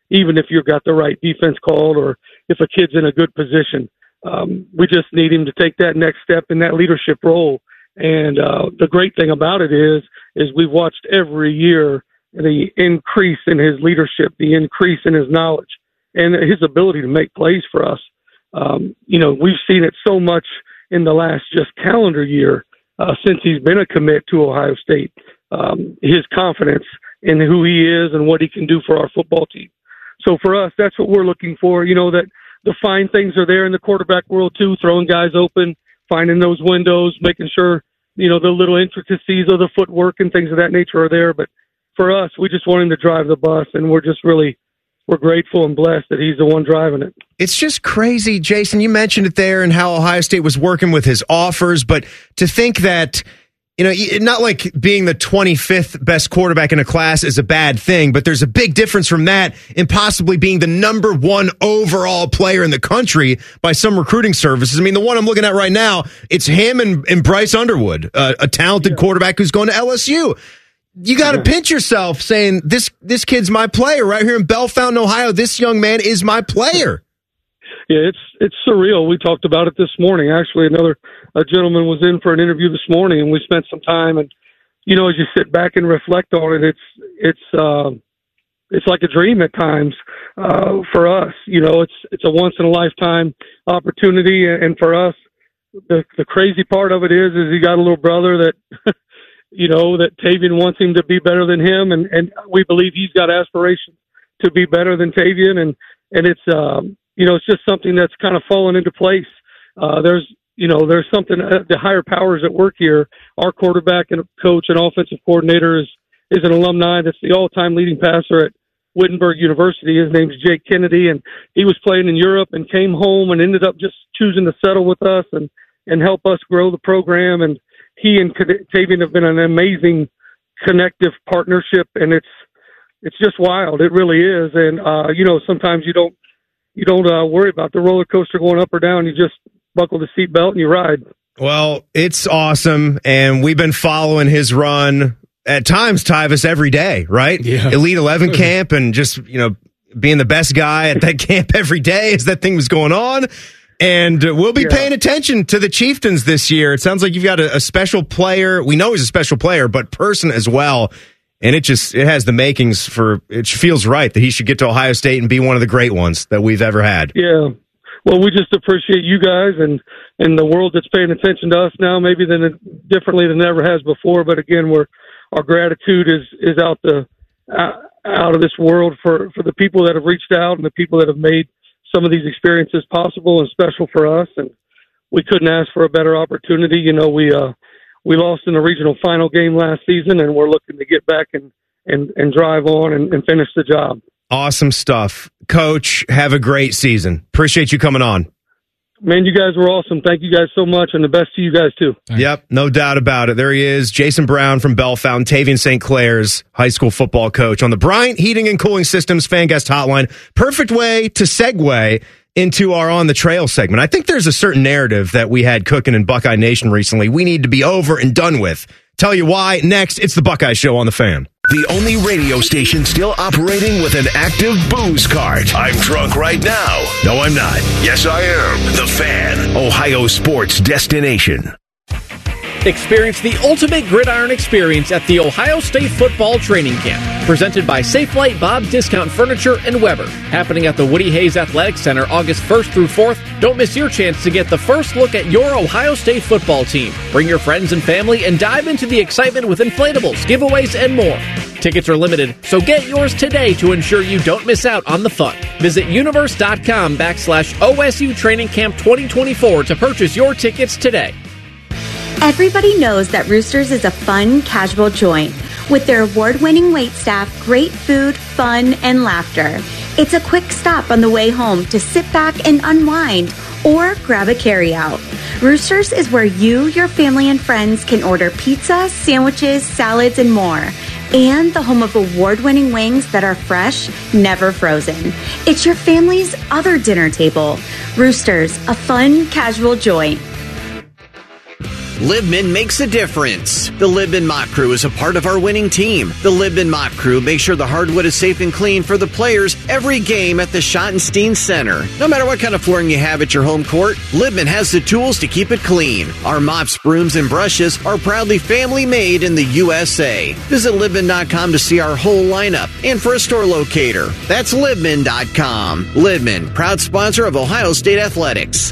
even if you've got the right defense called or if a kid's in a good position. Um, we just need him to take that next step in that leadership role. And uh, the great thing about it is, is we've watched every year the increase in his leadership, the increase in his knowledge, and his ability to make plays for us. Um, you know, we've seen it so much in the last just calendar year uh, since he's been a commit to Ohio State. Um, his confidence in who he is and what he can do for our football team. So for us, that's what we're looking for. You know, that the fine things are there in the quarterback world too, throwing guys open, finding those windows, making sure, you know, the little intricacies of the footwork and things of that nature are there. But for us, we just want him to drive the bus, and we're just really, we're grateful and blessed that he's the one driving it. It's just crazy, Jason. You mentioned it there and how Ohio State was working with his offers, but to think that, you know, not like being the twenty-fifth best quarterback in a class is a bad thing, but there's a big difference from that and possibly being the number one overall player in the country by some recruiting services. I mean, the one I'm looking at right now, it's him and, and Bryce Underwood, uh, a talented yeah. quarterback who's going to L S U. You got to yeah. pinch yourself saying, this this kid's my player right here in Bellefontaine, Ohio. This young man is my player. Yeah, it's it's surreal. We talked about it this morning. Actually, another a gentleman was in for an interview this morning, and we spent some time. And you know, as you sit back and reflect on it, it's it's uh, it's like a dream at times uh, for us. You know, it's it's a once in a lifetime opportunity, and for us, the the crazy part of it is, is he got a little brother that. You know, that Tavian wants him to be better than him, and, and we believe he's got aspirations to be better than Tavian, and, and it's, um, you know, it's just something that's kind of fallen into place. Uh, there's, you know, there's something, uh, the higher powers at work here. Our quarterback and coach and offensive coordinator is, is an alumni that's the all-time leading passer at Wittenberg University. His name's Jake Kennedy, and he was playing in Europe and came home and ended up just choosing to settle with us and, and help us grow the program. And he and Tavian have been an amazing connective partnership, and it's it's just wild. It really is. And uh, you know, sometimes you don't you don't uh, worry about the roller coaster going up or down. You just buckle the seatbelt and you ride. Well, it's awesome, and we've been following his run at times, Tyvis, every day, right? Yeah. Elite eleven camp, and just, you know, being the best guy at that camp every day as that thing was going on. And uh, we'll be yeah. paying attention to the Chieftains this year. It sounds like you've got a, a special player. We know he's a special player, but person as well. And it just, it has the makings for, it feels right that he should get to Ohio State and be one of the great ones that we've ever had. Yeah. Well, we just appreciate you guys and, and the world that's paying attention to us now, maybe than differently than it ever has before. But again, we're, our gratitude is, is out the, uh, out of this world for, for the people that have reached out and the people that have made some of these experiences possible and special for us, and we couldn't ask for a better opportunity. You know, we uh, we lost in the regional final game last season, and we're looking to get back and and, and drive on and, and finish the job. Awesome stuff, Coach. Have a great season. Appreciate you coming on. Man, you guys were awesome. Thank you guys so much, and the best to you guys, too. Thanks. Yep, no doubt about it. There he is, Jason Brown from Bellefontaine, Tavian Saint Clair's high school football coach on the Bryant Heating and Cooling Systems Fan Guest Hotline. Perfect way to segue into our On the Trail segment. I think there's a certain narrative that we had cooking in Buckeye Nation recently we need to be over and done with. Tell you why next. It's the Buckeye Show on the Fan. The only radio station still operating with an active booze cart. I'm drunk right now. No, I'm not. Yes, I am. The Fan, Ohio sports destination. Experience the ultimate gridiron experience at the Ohio State Football Training Camp, presented by Safelite Bob Discount Furniture and Weber, happening at the Woody Hayes Athletic Center August first through fourth. Don't miss your chance to get the first look at your Ohio State football team. Bring your friends and family and dive into the excitement with inflatables, giveaways, and more. Tickets are limited, so get yours today to ensure you don't miss out on the fun. Visit universe.com backslash OSU Training Camp twenty twenty-four to purchase your tickets today. Everybody knows that Roosters is a fun, casual joint. With their award-winning waitstaff, great food, fun, and laughter. It's a quick stop on the way home to sit back and unwind or grab a carryout. Roosters is where you, your family, and friends can order pizza, sandwiches, salads, and more. And the home of award-winning wings that are fresh, never frozen. It's your family's other dinner table. Roosters, a fun, casual joint. Libman makes a difference. The Libman Mock Crew is a part of our winning team. The Libman Mock Crew makes sure the hardwood is safe and clean for the players every game at the Schottenstein Center. No matter what kind of flooring you have at your home court, Libman has the tools to keep it clean. Our mops, brooms, and brushes are proudly family made in the U S A. Visit Libman dot com to see our whole lineup and for a store locator. That's Libman dot com. Libman, proud sponsor of Ohio State Athletics.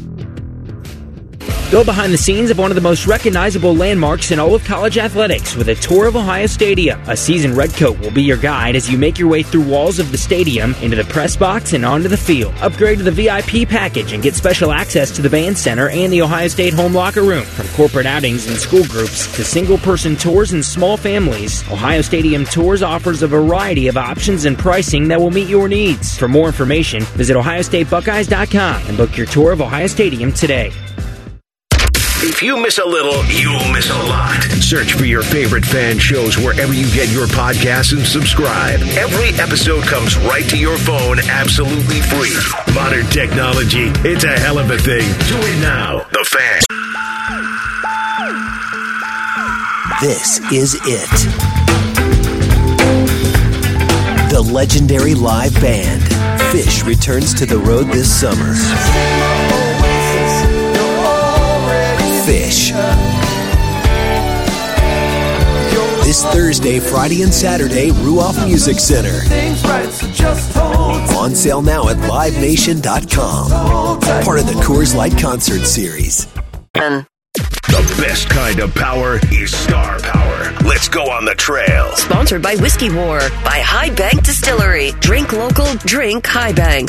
Go behind the scenes of one of the most recognizable landmarks in all of college athletics with a tour of Ohio Stadium. A seasoned redcoat will be your guide as you make your way through walls of the stadium, into the press box, and onto the field. Upgrade to the V I P package and get special access to the band center and the Ohio State home locker room. From corporate outings and school groups to single-person tours and small families, Ohio Stadium Tours offers a variety of options and pricing that will meet your needs. For more information, visit ohio state buckeyes dot com and book your tour of Ohio Stadium today. If you miss a little, you'll miss a lot. Search for your favorite fan shows wherever you get your podcasts and subscribe. Every episode comes right to your phone absolutely free. Modern technology, it's a hell of a thing. Do it now. The Fan. This is it. The legendary live band, Fish, returns to the road this summer. Fish. This Thursday, Friday, and Saturday, Ruoff Music Center. On sale now at live nation dot com. Part of the Coors Light Concert Series. The best kind of power is star power. Let's go on the trail. Sponsored by Whiskey War by High Bank Distillery. Drink local, drink High Bank.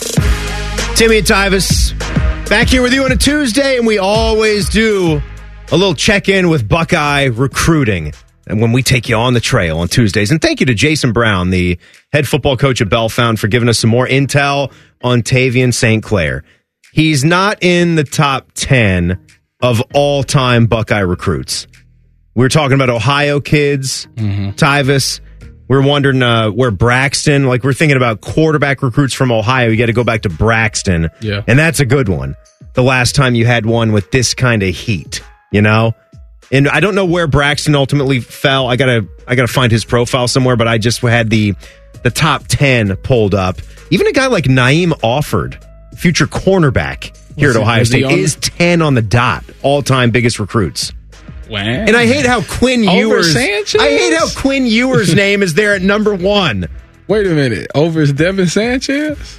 Timmy and Tyvis back here with you on a Tuesday, and we always do a little check-in with Buckeye recruiting, and when we take you on the trail on Tuesdays. And thank you to Jason Brown, the head football coach at Bellefonte, for giving us some more intel on Tavian Saint Clair. He's not in the top ten of all-time Buckeye recruits. We were talking about Ohio kids, mm-hmm. Tyvis. We're wondering uh, where Braxton, like we're thinking about quarterback recruits from Ohio. You got to go back to Braxton. Yeah. And that's a good one. The last time you had one with this kind of heat, you know? And I don't know where Braxton ultimately fell. I got to I got to find his profile somewhere, but I just had the the top ten pulled up. Even a guy like Naeem Offord, future cornerback here was at Ohio State, is ten on the dot, all-time biggest recruits. Wow. And I hate how Quinn Over Ewers. Sanchez? I hate how Quinn Ewers' name is there at number one. Wait a minute, over Devin Sanchez?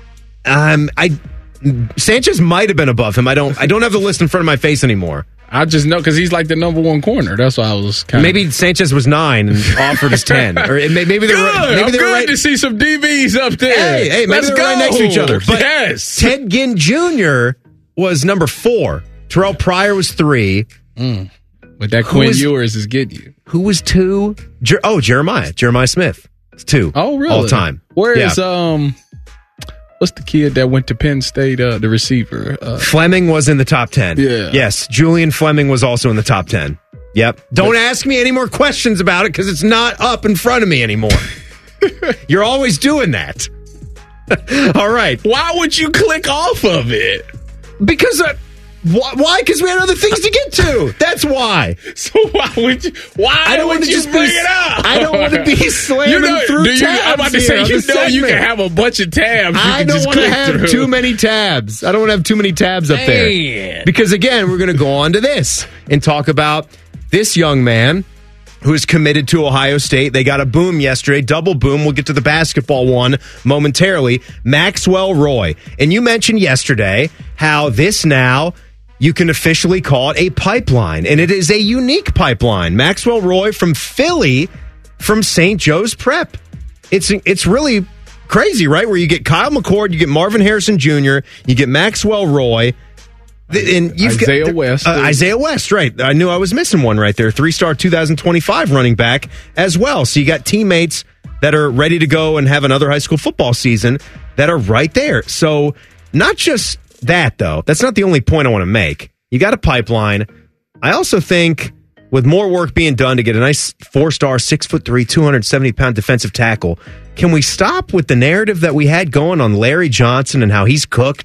Um, I Sanchez might have been above him. I don't. I don't have the list in front of my face anymore. I just know because he's like the number one corner. That's why I was kind of. Maybe Sanchez was nine and Offord is ten, or maybe they're good. maybe I'm they're good right to see some D Bs up there. Hey, hey, maybe Let's they're go. right next to each other. But yes. Ted Ginn Junior was number four. Terrell Pryor was three. Mm. But that Quinn Ewers is getting you. Who was two? Jer- oh, Jeremiah. Jeremiah Smith. It's two. Oh, really? All time. Where yeah. is um? What's the kid that went to Penn State? Uh, the receiver. Uh, Fleming was in the top ten. Yeah. Yes, Julian Fleming was also in the top ten. Yep. Don't but, ask me any more questions about it because it's not up in front of me anymore. You're always doing that. All right. Why would you click off of it? Because. Uh, Why? Because we had other things to get to. That's why. So why would you? Why I don't would you just bring be, it up? I don't want to be slamming you know, through you, tabs. I'm about to say, you know, segment. You can have a bunch of tabs. You I can don't just want to click have through. too many tabs. I don't want to have too many tabs up Man. there. Because again, we're going to go on to this and talk about this young man who is committed to Ohio State. They got a boom yesterday, double boom. We'll get to the basketball one momentarily. Maxwell Roy. And you mentioned yesterday how this now, you can officially call it a pipeline, and it is a unique pipeline. Maxwell Roy from Philly, from Saint Joe's Prep. It's it's really crazy, right? Where you get Kyle McCord, you get Marvin Harrison Junior, you get Maxwell Roy, and you've Isaiah got, West. Uh, Isaiah West, right. I knew I was missing one right there. Three-star two thousand twenty-five running back as well. So you got teammates that are ready to go and have another high school football season that are right there. So not just that, though, that's not the only point I want to make. You got a pipeline. I also think with more work being done to get a nice four-star, six foot three, two hundred seventy pound defensive tackle, can we stop with the narrative that we had going on Larry Johnson and how he's cooked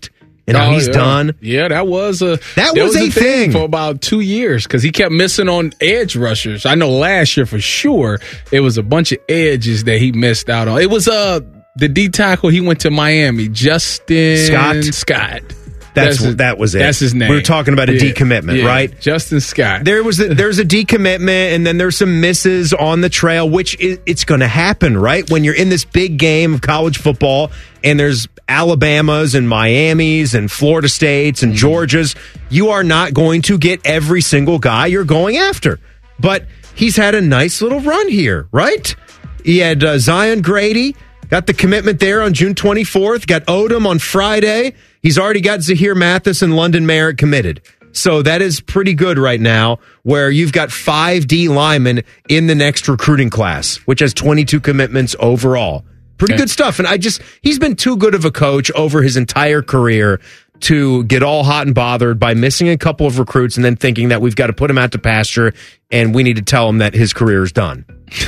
and now Oh, he's yeah. done. Yeah, that was a That there was a thing. for about two years because he kept missing on edge rushers. I know last year for sure it was a bunch of edges that he missed out on. It was uh the D tackle he went to Miami, Justin Scott. Scott. That's, his- that was it. That's his name. We were talking about a Yeah, decommitment, yeah. right? Justin Scott. There was a, there's a decommitment, and then there's some misses on the trail, which is, it's going to happen, right? When you're in this big game of college football, and there's Alabamas and Miamis and Florida States and Georgias, you are not going to get every single guy you're going after. But he's had a nice little run here, right? He had uh, Zion Grady, got the commitment there on June twenty-fourth, got Odom on Friday. He's already got Zahir Mathis and London Merritt committed. So that is pretty good right now, where you've got five D linemen in the next recruiting class, which has twenty-two commitments overall. Pretty Okay. good stuff. And I just, he's been too good of a coach over his entire career to get all hot and bothered by missing a couple of recruits and then thinking that we've got to put him out to pasture and we need to tell him that his career is done.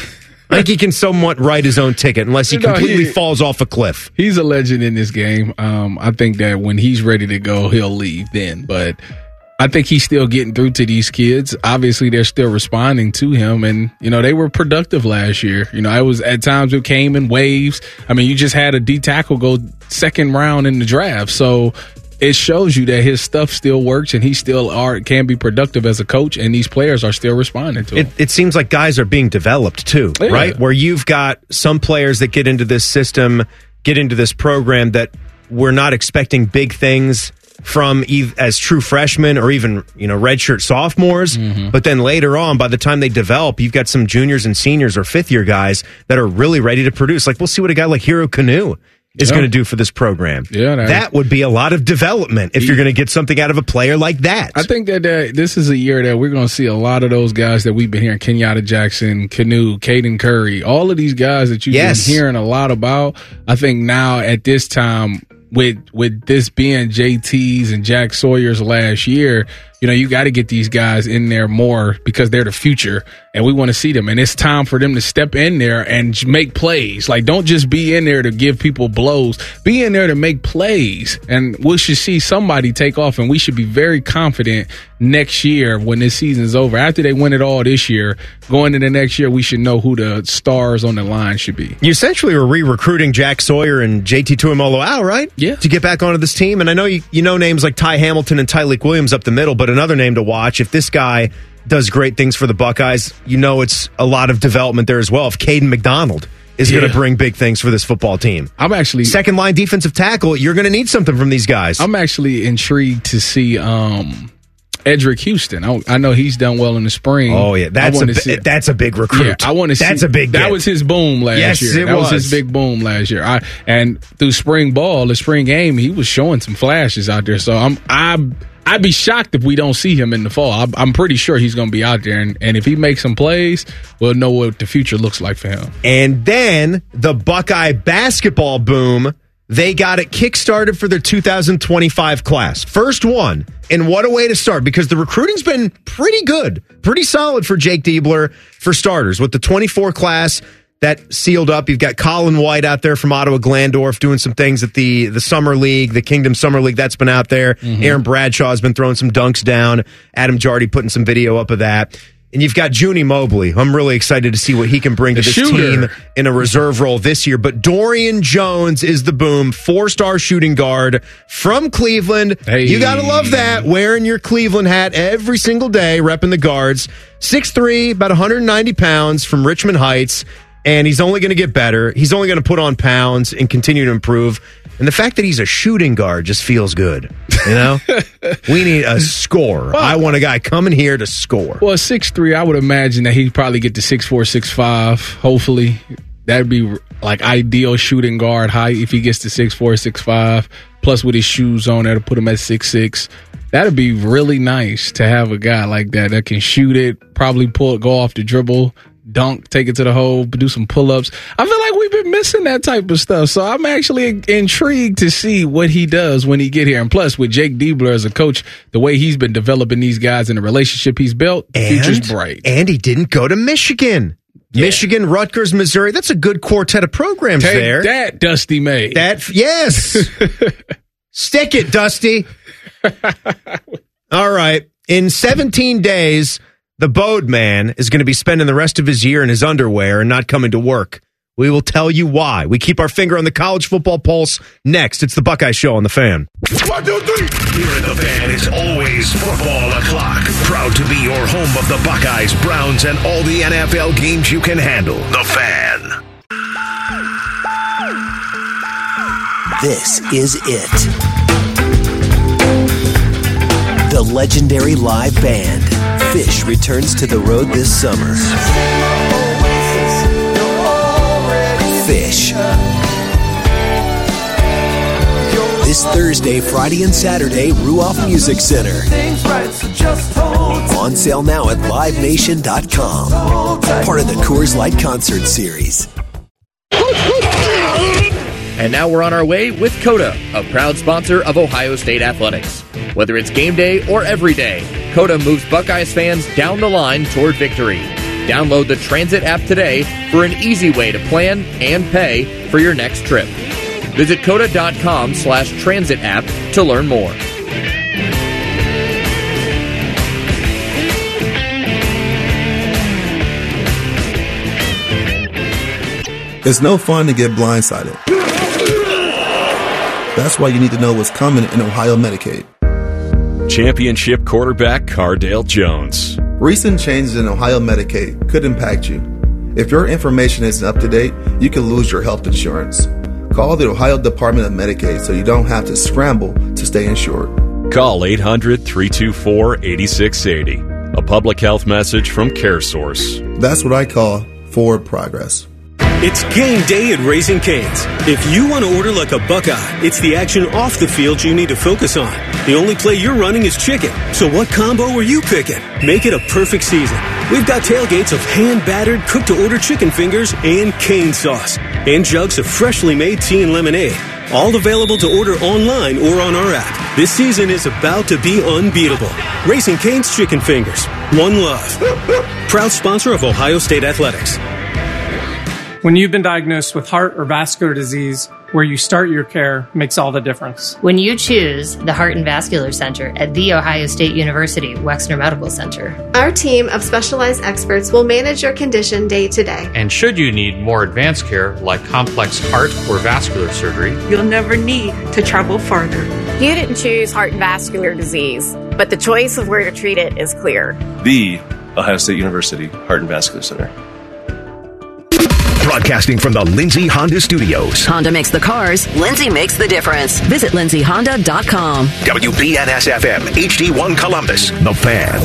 I think he can somewhat write his own ticket unless he You know, completely he- falls off a cliff. He's a legend in this game. Um, I think that when he's ready to go, he'll leave then. But I think he's still getting through to these kids. Obviously, they're still responding to him, and you know they were productive last year. You know, I was at times it came in waves. I mean, you just had a D tackle go second round in the draft, so it shows you that his stuff still works, and he still are can be productive as a coach, and these players are still responding to him. It, it seems like guys are being developed too, Yeah. right? Where you've got some players that get into this system, get into this program that we're not expecting big things from ev- as true freshmen or even, you know, redshirt sophomores. Mm-hmm. But then later on, by the time they develop, you've got some juniors and seniors or fifth year guys that are really ready to produce. Like, we'll see what a guy like Hero Canoe is Yeah. going to do for this program. Yeah, that- that would be a lot of development if you're going to get something out of a player like that. I think that uh, this is a year that we're going to see a lot of those guys that we've been hearing: Kenyatta Jackson, Canoe, Caden Curry, all of these guys that you've Yes. been hearing a lot about. I think now at this time, with with this being J T's and Jack Sawyer's last year, you know, you got to get these guys in there more because they're the future and we want to see them. And it's time for them to step in there and j- make plays. Like, don't just be in there to give people blows. Be in there to make plays. And we should see somebody take off, and we should be very confident next year when this season's over. After they win it all this year, going into next year, we should know who the stars on the line should be. You essentially were re-recruiting Jack Sawyer and J T Tuimoloau, right? Yeah. To get back onto this team. And I know you, you know names like Ty Hamilton and Tyleek Williams up the middle, but another name to watch, if this guy does great things for the Buckeyes, you know it's a lot of development there as well. If Caden McDonald is Yeah. going to bring big things for this football team. I'm actually Second line defensive tackle, you're going to need something from these guys. I'm actually intrigued to see um, Edric Houston. I, I know he's done well in the spring. Oh, yeah. That's I a, wanna bi- see- that's a big recruit. Yeah, I want to see. That's a big That get. was his boom last Yes, year. it that was. was. his big boom last year. I, and through spring ball, the spring game, he was showing some flashes out there. So I'm I I'd be shocked if we don't see him in the fall. I'm, I'm pretty sure he's going to be out there, and, and if he makes some plays, we'll know what the future looks like for him. And then the Buckeye basketball boom, they got it kickstarted for their two thousand twenty-five class. First one. And what a way to start, because the recruiting's been pretty good, pretty solid for Jake Diebler for starters. With the twenty-four class that sealed up, you've got Colin White out there from Ottawa Glandorf doing some things at the, the Summer League, the Kingdom Summer League, that's been out there. Mm-hmm. Aaron Bradshaw has been throwing some dunks down. Adam Jardy putting some video up of that. And you've got Junie Mobley. I'm really excited to see what he can bring to The this shooter. team in a reserve role this year. But Dorian Jones is the boom, four-star shooting guard from Cleveland. Hey. You got to love that, wearing your Cleveland hat every single day, repping the guards. six three, about one hundred ninety pounds from Richmond Heights, and he's only going to get better. He's only going to put on pounds and continue to improve. And the fact that he's a shooting guard just feels good. You know? We need a scorer. I want a guy coming here to score. Well, six three, I would imagine that he'd probably get to six four, six five. Hopefully, that'd be like ideal shooting guard height if he gets to six four, six five. Plus, with his shoes on, that'll put him at six six. That'd be really nice to have a guy like that that can shoot it, probably pull, go off the dribble, dunk, take it to the hole, do some pull-ups. I feel like we've been missing that type of stuff. So I'm actually intrigued to see what he does when he get here. And plus, with Jake Diebler as a coach, the way he's been developing these guys and the relationship he's built, the future's bright. And he didn't go to Michigan. Michigan, Rutgers, Missouri. That's a good quartet of programs Take there. that, Dusty May. That yes. Stick it, Dusty. All right. In seventeen days, the Bode man is going to be spending the rest of his year in his underwear and not coming to work. We will tell you why. We keep our finger on the college football pulse. Next, it's the Buckeye Show on The Fan. One, two, three. Here at The Fan, it's always football o'clock. Proud to be your home of the Buckeyes, Browns, and all the N F L games you can handle. The Fan. This is it. The legendary live band, Fish, returns to the road this summer. Fish. This Thursday, Friday, and Saturday, Ruoff Music Center. On sale now at live nation dot com. Part of the Coors Light Concert Series. And now we're on our way with Coda, a proud sponsor of Ohio State Athletics. Whether it's game day or every day, Coda moves Buckeyes fans down the line toward victory. Download the Transit app today for an easy way to plan and pay for your next trip. Visit coda.com slash transit app to learn more. It's no fun to get blindsided. That's why you need to know what's coming in Ohio Medicaid. Championship quarterback Cardale Jones. Recent changes in Ohio Medicaid could impact you. If your information isn't up to date, you can lose your health insurance. Call the Ohio Department of Medicaid so you don't have to scramble to stay insured. Call eight hundred, three two four, eight six eight zero. A public health message from CareSource. That's what I call forward progress. It's game day at Raising Cane's. If you want to order like a Buckeye, it's the action off the field you need to focus on. The only play you're running is chicken. So what combo are you picking? Make it a perfect season. We've got tailgates of hand-battered, cooked-to-order chicken fingers and cane sauce. And jugs of freshly made tea and lemonade. All available to order online or on our app. This season is about to be unbeatable. Raising Cane's Chicken Fingers. One love. Proud sponsor of Ohio State Athletics. When you've been diagnosed with heart or vascular disease, where you start your care makes all the difference. When you choose the Heart and Vascular Center at The Ohio State University Wexner Medical Center. Our team of specialized experts will manage your condition day to day. And should you need more advanced care like complex heart or vascular surgery, you'll never need to travel farther. You didn't choose heart and vascular disease, but the choice of where to treat it is clear. The Ohio State University Heart and Vascular Center. Broadcasting from the Lindsay Honda Studios. Honda makes the cars, Lindsay makes the difference. Visit lindsay honda dot com. W B N S F M, H D one Columbus. The Fan.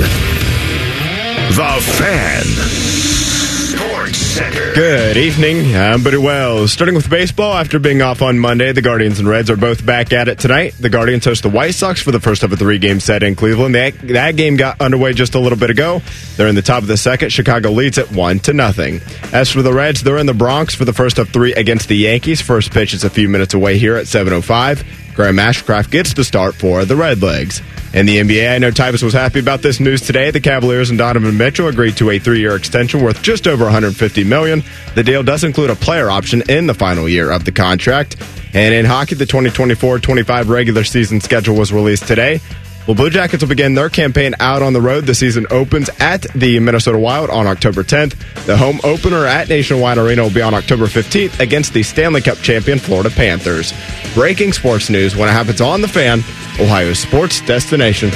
The Fan. Sports Center. Good evening. I'm Buddy Wells. Starting with baseball, after being off on Monday, the Guardians and Reds are both back at it tonight. The Guardians host the White Sox for the first of a three-game set in Cleveland. That, that game got underway just a little bit ago. They're in the top of the second. Chicago leads at one to nothing. As for the Reds, they're in the Bronx for the first of three against the Yankees. First pitch is a few minutes away here at seven oh five. Graham Ashcraft gets the start for the Redlegs. In the N B A, I know Tyvus was happy about this news today. The Cavaliers and Donovan Mitchell agreed to a three-year extension worth just over one hundred fifty million dollars. The deal does include a player option in the final year of the contract. And in hockey, the twenty twenty-four twenty-five regular season schedule was released today. Well, Blue Jackets will begin their campaign out on the road. The season opens at the Minnesota Wild on October tenth. The home opener at Nationwide Arena will be on October fifteenth against the Stanley Cup champion Florida Panthers. Breaking sports news when it happens on The Fan, Ohio's sports destination.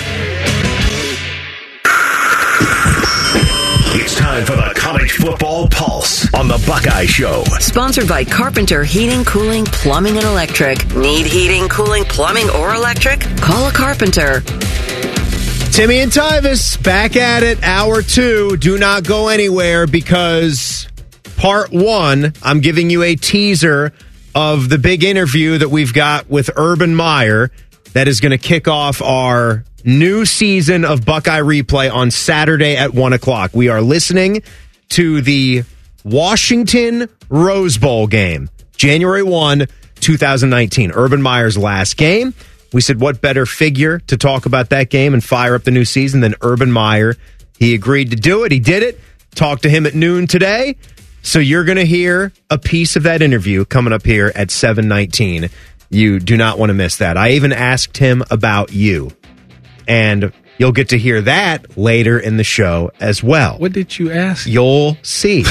It's time for the College Football Pulse on the Buckeye Show. Sponsored by Carpenter Heating, Cooling, Plumbing, and Electric. Need heating, cooling, plumbing, or electric? Call a carpenter. Timmy and Tyvus back at it, hour two. Do not go anywhere because part one, I'm giving you a teaser of the big interview that we've got with Urban Meyer that is going to kick off our new season of Buckeye Replay on Saturday at one o'clock. We are listening to the Washington Rose Bowl game, January first, twenty nineteen. Urban Meyer's last game. We said, what better figure to talk about that game and fire up the new season than Urban Meyer? He agreed to do it. He did it. Talked to him at noon today. So you're going to hear a piece of that interview coming up here at seven nineteen. You do not want to miss that. I even asked him about you, and you'll get to hear that later in the show as well. What did you ask? You'll see.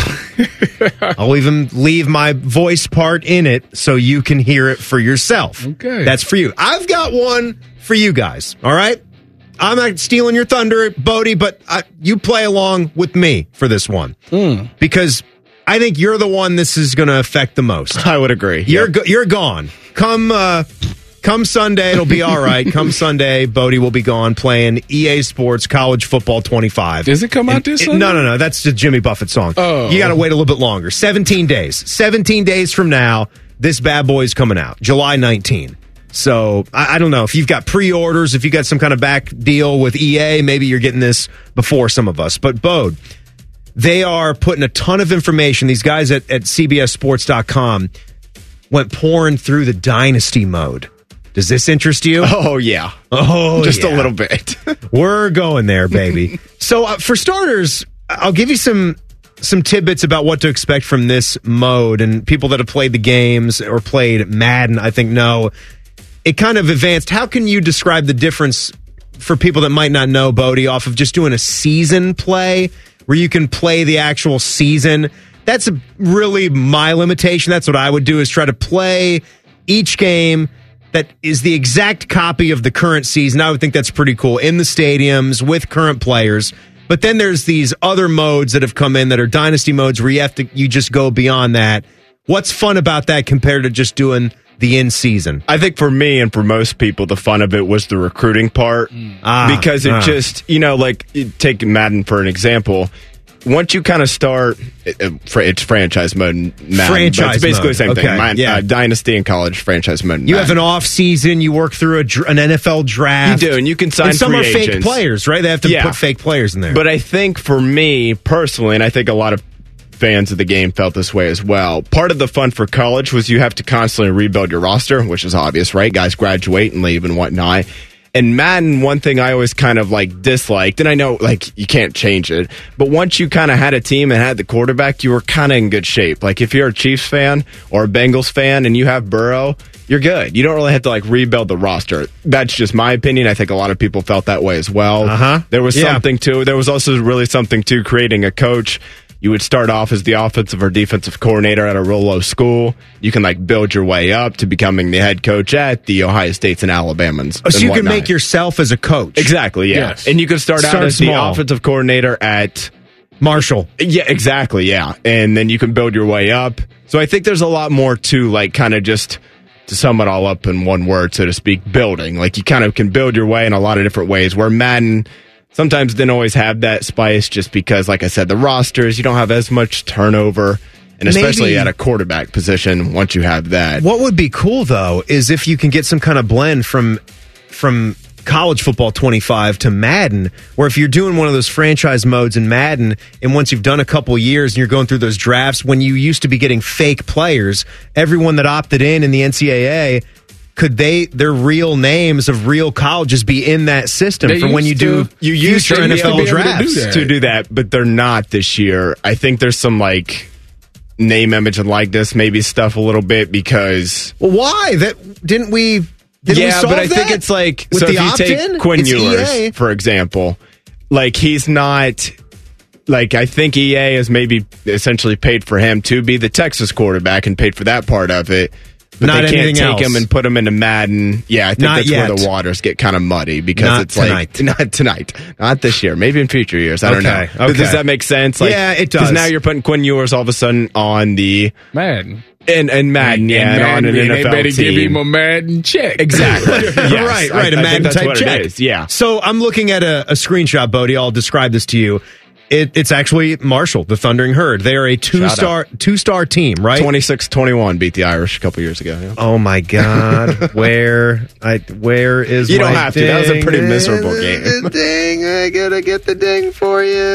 I'll even leave my voice part in it so you can hear it for yourself. Okay. That's for you. I've got one for you guys, all right? I'm not stealing your thunder, Bodie, but I, you play along with me for this one. Mm. Because I think you're the one this is going to affect the most. I would agree. You're Yep. go- you're gone. Come uh, come Sunday, it'll be all right. Come Sunday, Bodie will be gone playing E A Sports College Football twenty-five. Does it come out this it- Sunday? No, no, no. That's the Jimmy Buffett song. Oh. You got to wait a little bit longer. seventeen days. seventeen days from now, this bad boy's coming out. July nineteenth. So, I, I don't know if you've got pre-orders, if you got some kind of back deal with E A, maybe you're getting this before some of us. But, Bode, they are putting a ton of information. These guys at, at C B S Sports dot com went pouring through the Dynasty mode. Does this interest you? Oh, yeah. Oh, Just yeah. a little bit. We're going there, baby. So, uh, for starters, I'll give you some some tidbits about what to expect from this mode. And people that have played the games or played Madden, I think, know it kind of advanced. How can you describe the difference for people that might not know, Bodie, off of just doing a season play where you can play the actual season? That's a, really my limitation. That's what I would do, is try to play each game that is the exact copy of the current season. I would think that's pretty cool in the stadiums with current players. But then there's these other modes that have come in that are dynasty modes where you have to, you just go beyond that. What's fun about that compared to just doing the in-season? I think for me and for most people, the fun of it was the recruiting part. Ah, because it ah. just, you know, like, you take Madden for an example. Once you kind of start, it, it, fr- it's franchise mode in Madden. but Franchise it's basically mode, the same okay, thing. Mine, yeah. uh, Dynasty and college franchise mode in You Madden. have an off season. You work through a, dr- an N F L draft. You do, and you can sign And some free are fake agents. players, right? They have to Yeah. put fake players in there. But I think for me personally, and I think a lot of fans of the game felt this way as well, part of the fun for college was you have to constantly rebuild your roster, which is obvious, right? Guys graduate and leave and whatnot. And Madden, one thing I always kind of like disliked, and I know like you can't change it, but once you kind of had a team and had the quarterback, you were kind of in good shape. Like if you're a Chiefs fan or a Bengals fan and you have Burrow, you're good. You don't really have to like rebuild the roster. That's just my opinion. I think a lot of people felt that way as well. Uh-huh. There was Yeah. something to There was also really something to creating a coach. You would start off as the offensive or defensive coordinator at a real low school. You can like build your way up to becoming the head coach at the Ohio States and Alabamans. Oh, so and you can whatnot. make yourself as a coach. Exactly, yeah. Yes. And you could start, Start out as small. the offensive coordinator at Marshall. Yeah, exactly, yeah. And then you can build your way up. So I think there's a lot more to like kind of just to sum it all up in one word, so to speak, building. Like you kind of can build your way in a lot of different ways, where Madden sometimes didn't always have that spice just because, like I said, the rosters, you don't have as much turnover. And especially Maybe- at a quarterback position, once you have that. What would be cool though is if you can get some kind of blend from from college football twenty-five to Madden, where if you're doing one of those franchise modes in Madden, and once you've done a couple years and you're going through those drafts, when you used to be getting fake players, everyone that opted in in the N C double A, could they their real names of real colleges be in that system They for when you used do to- you used future to N F L be able to do drafts? that. to do that, but they're not this year. I think there's some like name, image, and likeness, maybe stuff a little bit because. Well, why? That didn't we? Didn't yeah, we solve but I think that? it's like with so the if you opt-in? take Quinn It's E A. Ewers, for example, like he's not. Like I think E A has maybe essentially paid for him to be the Texas quarterback and paid for that part of it. But Not they can't anything take else. him and put him into Madden. Yeah, I think Not that's yet. where the waters get kind of muddy because Not it's tonight. like not tonight, not this year, maybe in future years. I don't Okay, know. okay. Does that make sense? Yeah, it does. Because now you're putting Quinn Ewers all of a sudden on the Madden. and and Madden, yeah, and, on an Madden, N F L they better team. give him a Madden check. Exactly. Yes, right, I- right. A I think Madden that's type what it check. is, yeah. So I'm looking at a, a screenshot, Bodie. I'll describe this to you. It, it's actually Marshall, the Thundering Herd. They are a two star two star team, right? twenty-six twenty-one beat the Irish a couple years ago. Yeah. Oh my God! Where I where is You don't my have to. That was a ding? pretty miserable game. Ding! I gotta get the ding for you,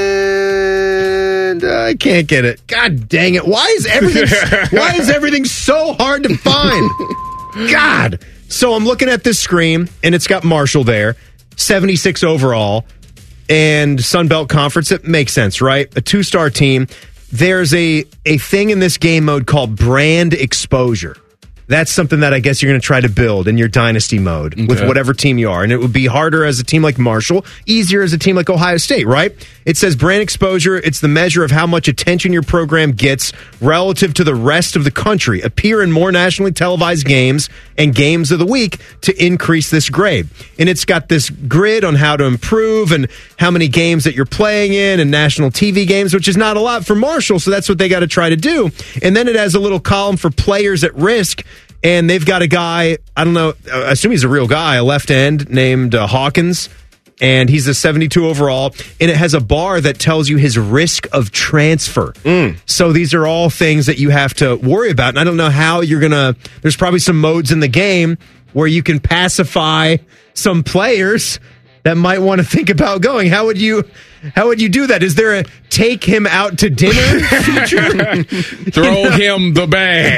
and I can't get it. God dang it! Why is everything Why is everything so hard to find? God! So I'm looking at this screen, and it's got Marshall there, seventy-six overall. And Sunbelt Conference, it makes sense, right? A two-star team. There's a, a thing in this game mode called brand exposure. that's something that I guess you're going to try to build in your dynasty mode Okay. with whatever team you are. And it would be harder as a team like Marshall, easier as a team like Ohio State, right? It says brand exposure. It's the measure of how much attention your program gets relative to the rest of the country. Appear in more nationally televised games and games of the week to increase this grade. And it's got this grid on how to improve and how many games that you're playing in and national T V games, which is not a lot for Marshall. So that's what they got to try to do. And then it has a little column for players at risk. And they've got a guy, I don't know, I assume he's a real guy, a left end named uh, Hawkins. And he's a seventy-two overall. And it has a bar that tells you his risk of transfer. Mm. So these are all things that you have to worry about. And I don't know how you're going to, there's probably some modes in the game where you can pacify some players that might want to think about going. How would you how would you do that? Is there a take him out to dinner feature? Throw him the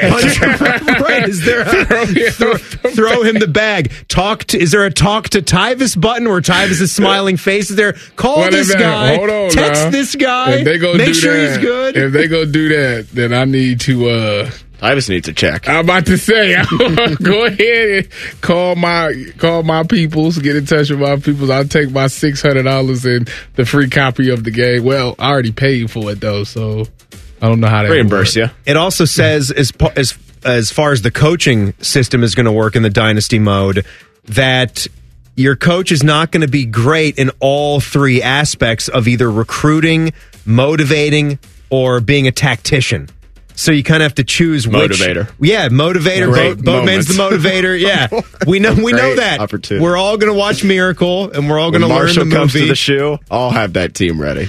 bag. Right. Is there a Throw him throw, throw him the bag? Talk to is there a talk to Tyvis button where Tyvis is smiling face? Is there call Well, this if they- guy? hold on text now. this guy. If they go make do sure that, he's good. If they go do that, then I need to uh I just need to check. I'm about to say, go ahead and call my call my peoples, get in touch with my peoples. I'll take my six hundred dollars and the free copy of the game. Well, I already paid for it though, so I don't know how to Reimburse you. It also says as pa- as as far as the coaching system is going to work in the dynasty mode, that your coach is not going to be great in all three aspects of either recruiting, motivating, or being a tactician. So you kind of have to choose which. Motivator. Yeah, motivator. Great Bo- Boatman's the moments. motivator. Yeah, we know we know Great that. opportunity. We're all going to watch Miracle, and we're all When going to learn Marshall the comes movie. to the shoe, I'll have that team ready.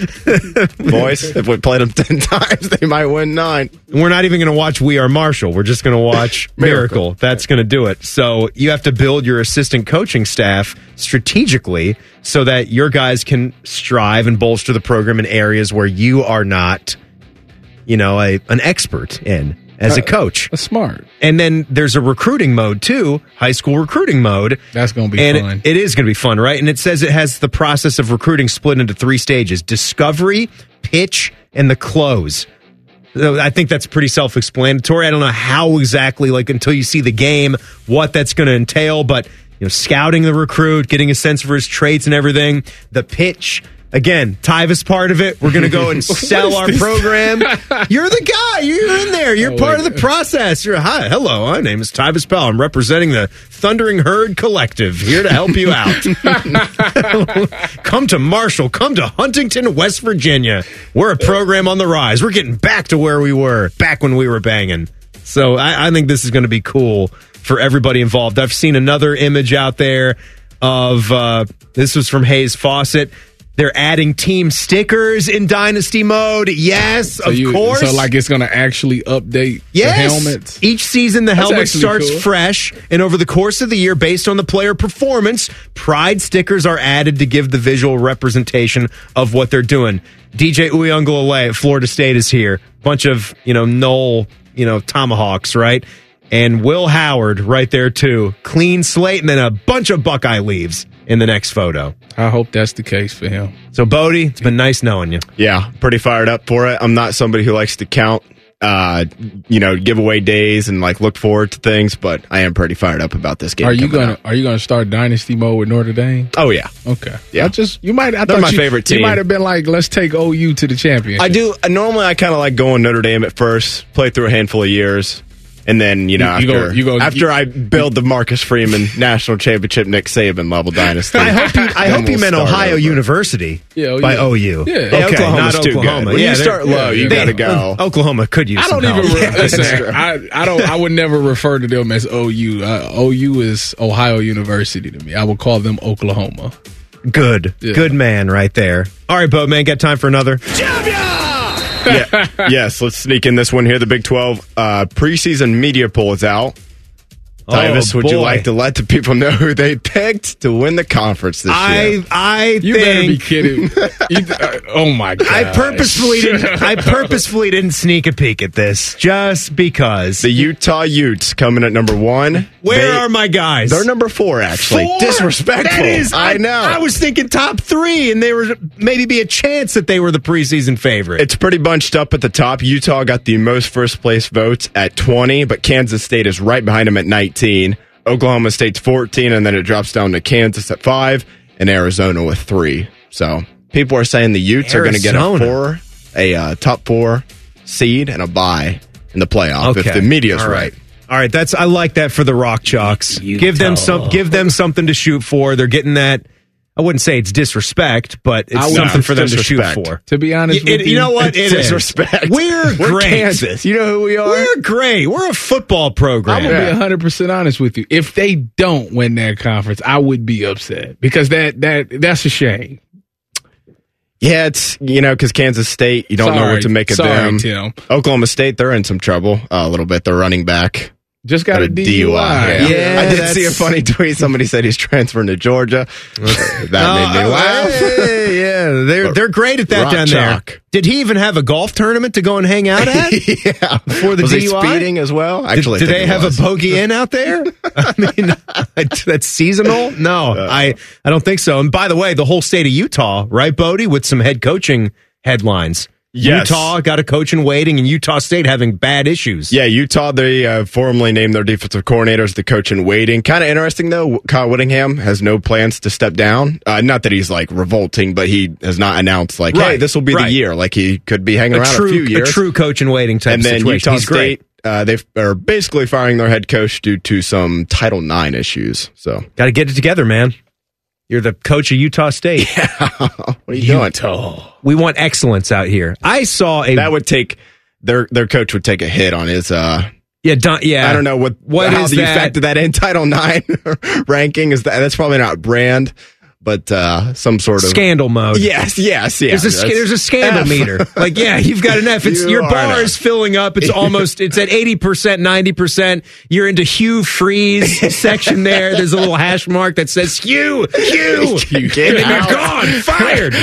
Boys, if we played them ten times, they might win nine. We're not even going to watch We Are Marshall. We're just going to watch Miracle. Miracle. That's going to do it. So you have to build your assistant coaching staff strategically so that your guys can strive and bolster the program in areas where you are not, you know, a, an expert in as a coach. That's smart. And then there's a recruiting mode too, high school recruiting mode. That's going to be and fun. It, it is going to be fun, right? And it says it has the process of recruiting split into three stages: discovery, pitch, and the close. So I think that's pretty self-explanatory. I don't know how exactly, like until you see the game, what that's going to entail, but you know, scouting the recruit, getting a sense for his traits and everything. The pitch. Again, Tyvis part of it. We're going to go and sell our program. You're the guy. You're in there. You're Oh, part wait. of the process. You're hi, hello. My name is Tyvis Powell. I'm representing the Thundering Herd Collective here to help you out. Come to Marshall. Come to Huntington, West Virginia. We're a program on the rise. We're getting back to where we were back when we were banging. So I, I think this is going to be cool for everybody involved. I've seen another image out there of uh, this was from Hayes Fawcett. They're adding team stickers in Dynasty mode. Yes, So of you- course. So like it's going to actually update Yes. the helmets. Each season, the That's helmet actually starts cool. fresh, and over the course of the year, based on the player performance, Pride stickers are added to give the visual representation of what they're doing. D J Uyunglele at Florida State is here. Bunch of, you know, Knoll, you know, Tomahawks, right? And Will Howard right there, too. Clean slate, and then a bunch of Buckeye leaves in the next photo. I hope that's the case for him. So, Bodie, it's been nice knowing you. Yeah, pretty fired up for it. I'm not somebody who likes to count, uh, you know, giveaway days and like look forward to things, but I am pretty fired up about this game. Are you coming gonna up. Are you gonna start dynasty mode with Notre Dame? Oh yeah, Okay. Yeah. I just you might. I They're thought my you, favorite You team. might have been like, let's take O U to the championship. I do. uh, Normally, I kind of like going Notre Dame at first, play through a handful of years, and then you know You- you after go- you go- after you- I build the Marcus Freeman national championship Nick Saban level dynasty. I hope you, I then hope you we'll meant start Ohio over. University Yeah, oh, by yeah. O U. Yeah. Okay, Oklahoma's not too good. Oklahoma. When you they're- start low, you they- gotta go. Oklahoma could use I don't some even help. re- listen. I, I don't. I would never refer to them as O U. Uh, O U is Ohio University to me. I would call them Oklahoma. Good. Yeah. Good man right there. All right, Boatman, got time for another? yeah. Yes, let's sneak in this one here. The Big twelve uh, preseason media poll is out. Tyvis, Oh, would you boy. like to let the people know who they picked to win the conference this I year? I You think better be kidding. You- uh, oh my god! I purposefully didn't. I purposefully didn't sneak a peek at this just because. The Utah Utes coming at number one. Where They- are my guys? They're number four, actually. Four? Disrespectful. That is, I know. I was thinking top three, and they were maybe be a chance that they were the preseason favorite. It's pretty bunched up at the top. Utah got the most first place votes at twenty, but Kansas State is right behind them at nineteen. Oklahoma State's fourteen, and then it drops down to Kansas at five, and Arizona with three. So people are saying the Utes are going to get a Arizona. four, a uh, top four seed and a bye in the playoff if Okay. the media's All right. All right, that's I like that for the Rock Chalks. Give them some give them something to shoot for. They're getting that. I wouldn't say it's disrespect, but it's I would- something for them to disrespect. shoot for. To be honest Y- with it- you, you know what? It's It is. disrespect. We're We're great. Kansas. You know who we are? We're great. We're a football program. I'm gonna be one hundred percent honest with you. If they don't win that conference, I would be upset because that that that's a shame. Yeah, it's, you know, because Kansas State, you don't know Sorry. what to make of Sorry, them. Tim. Oklahoma State, they're in some trouble uh, a little bit. They're running back. Just got a D U I. Yeah. Yeah, I did that's- see a funny tweet. Somebody said he's transferring to Georgia. That made me Oh, laugh. hey, yeah, they're they're great at that Rock down chalk. there. Did he even have a golf tournament to go and hang out at yeah. before the Was D he U I? speeding as well? Did, Actually, I did think they he have was. a bogey inn out there? I mean, that's seasonal. No, I I don't think so. And by the way, the whole state of Utah, right, Bodie, with some head coaching headlines. Yes. Utah got a coach in waiting, and Utah State having bad issues. Yeah, Utah, they uh, formally named their defensive coordinator as the coach in waiting. Kind of interesting, though. Kyle Whittingham has no plans to step down. Uh, not that he's, like, revolting, but he has not announced, like, hey, Right, this will be right. the year. Like, he could be hanging a around true, a few years. a true coach in waiting type and then situation. Utah He's great. State, uh, they are basically firing their head coach due to some Title nine issues. So, Got to get it together, man. You're the coach of Utah State. what are you doing? Utah. We want excellence out here. I saw a That would take their their coach would take a hit on his. uh yeah, Don, yeah. I don't know what What how is do you that? factor that in Title nine ranking is that that's probably not brand, but uh some sort of Scandal mode. Yes, yes, yes. There's a, sca- there's a scandal F. meter. Like, yeah, you've got an F. It's, You your are bar an is F. filling up. It's almost, it's at eighty percent, ninety percent. You're into Hugh Freeze section there. There's a little hash mark that says Hugh, Hugh. You get and then out. you're gone, fired.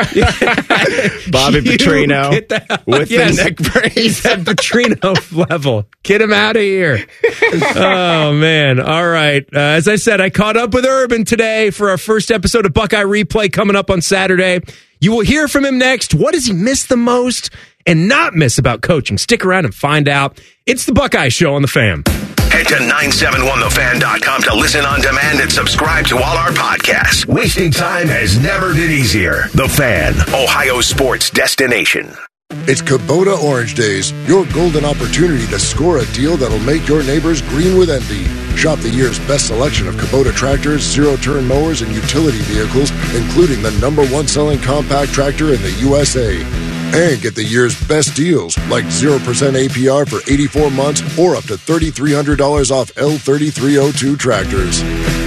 Bobby Hugh, Petrino get the hell- with Yes. the neck brace. At Petrino level. Get him out of here. Oh, man. All right. Uh, as I said, I caught up with Urban today for our first episode of Buckeye Replay coming up on Saturday. You will hear from him next. What does he miss the most and not miss about coaching? Stick around and find out. It's the Buckeye Show on the Fan. Head to nine seven one the fan dot com to listen on demand and subscribe to all our podcasts. Wasting time has never been easier. The Fan, Ohio sports destination. It's Kubota Orange Days, your golden opportunity to score a deal that'll make your neighbors green with envy. Shop the year's best selection of Kubota tractors, zero-turn mowers, and utility vehicles, including the number one selling compact tractor in the U S A. And get the year's best deals, like zero percent A P R for eighty-four months or up to three thousand three hundred dollars off L thirty-three oh two tractors.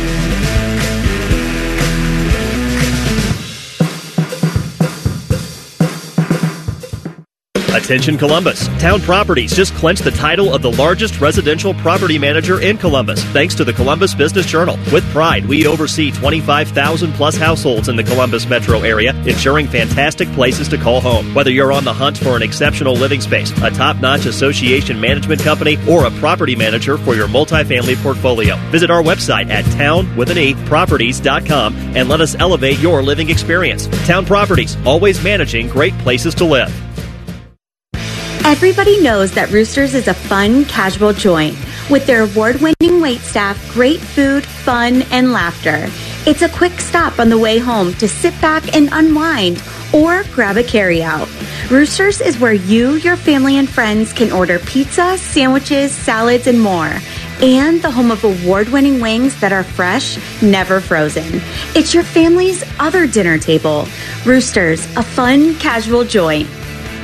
Attention Columbus. Town Properties just clinched the title of the largest residential property manager in Columbus, thanks to the Columbus Business Journal. With pride, we oversee twenty-five thousand plus households in the Columbus metro area, ensuring fantastic places to call home. Whether you're on the hunt for an exceptional living space, a top-notch association management company, or a property manager for your multifamily portfolio, visit our website at town with an E properties dot com and let us elevate your living experience. Town Properties, always managing great places to live. Everybody knows that Roosters is a fun, casual joint. With their award-winning waitstaff, great food, fun, and laughter. It's a quick stop on the way home to sit back and unwind or grab a carryout. Roosters is where you, your family, and friends can order pizza, sandwiches, salads, and more. And the home of award-winning wings that are fresh, never frozen. It's your family's other dinner table. Roosters, a fun, casual joint.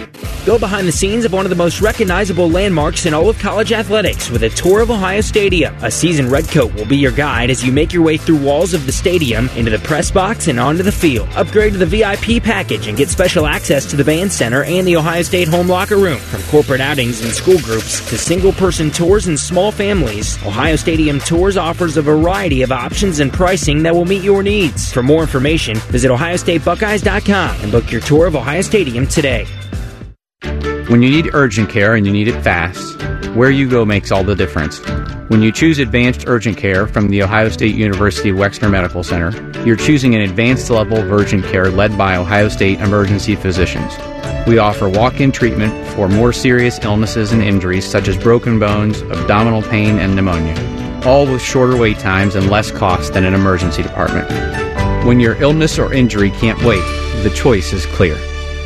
Go behind the scenes of one of the most recognizable landmarks in all of college athletics with a tour of Ohio Stadium. A seasoned redcoat will be your guide as you make your way through walls of the stadium, into the press box, and onto the field. Upgrade to the V I P package and get special access to the band center and the Ohio State home locker room. From corporate outings and school groups to single-person tours and small families, Ohio Stadium Tours offers a variety of options and pricing that will meet your needs. For more information, visit ohio state buckeyes dot com and book your tour of Ohio Stadium today. When you need urgent care and you need it fast, where you go makes all the difference. When you choose advanced urgent care from the Ohio State University Wexner Medical Center, you're choosing an advanced level of urgent care led by Ohio State emergency physicians. We offer walk-in treatment for more serious illnesses and injuries such as broken bones, abdominal pain, and pneumonia, all with shorter wait times and less cost than an emergency department. When your illness or injury can't wait, the choice is clear.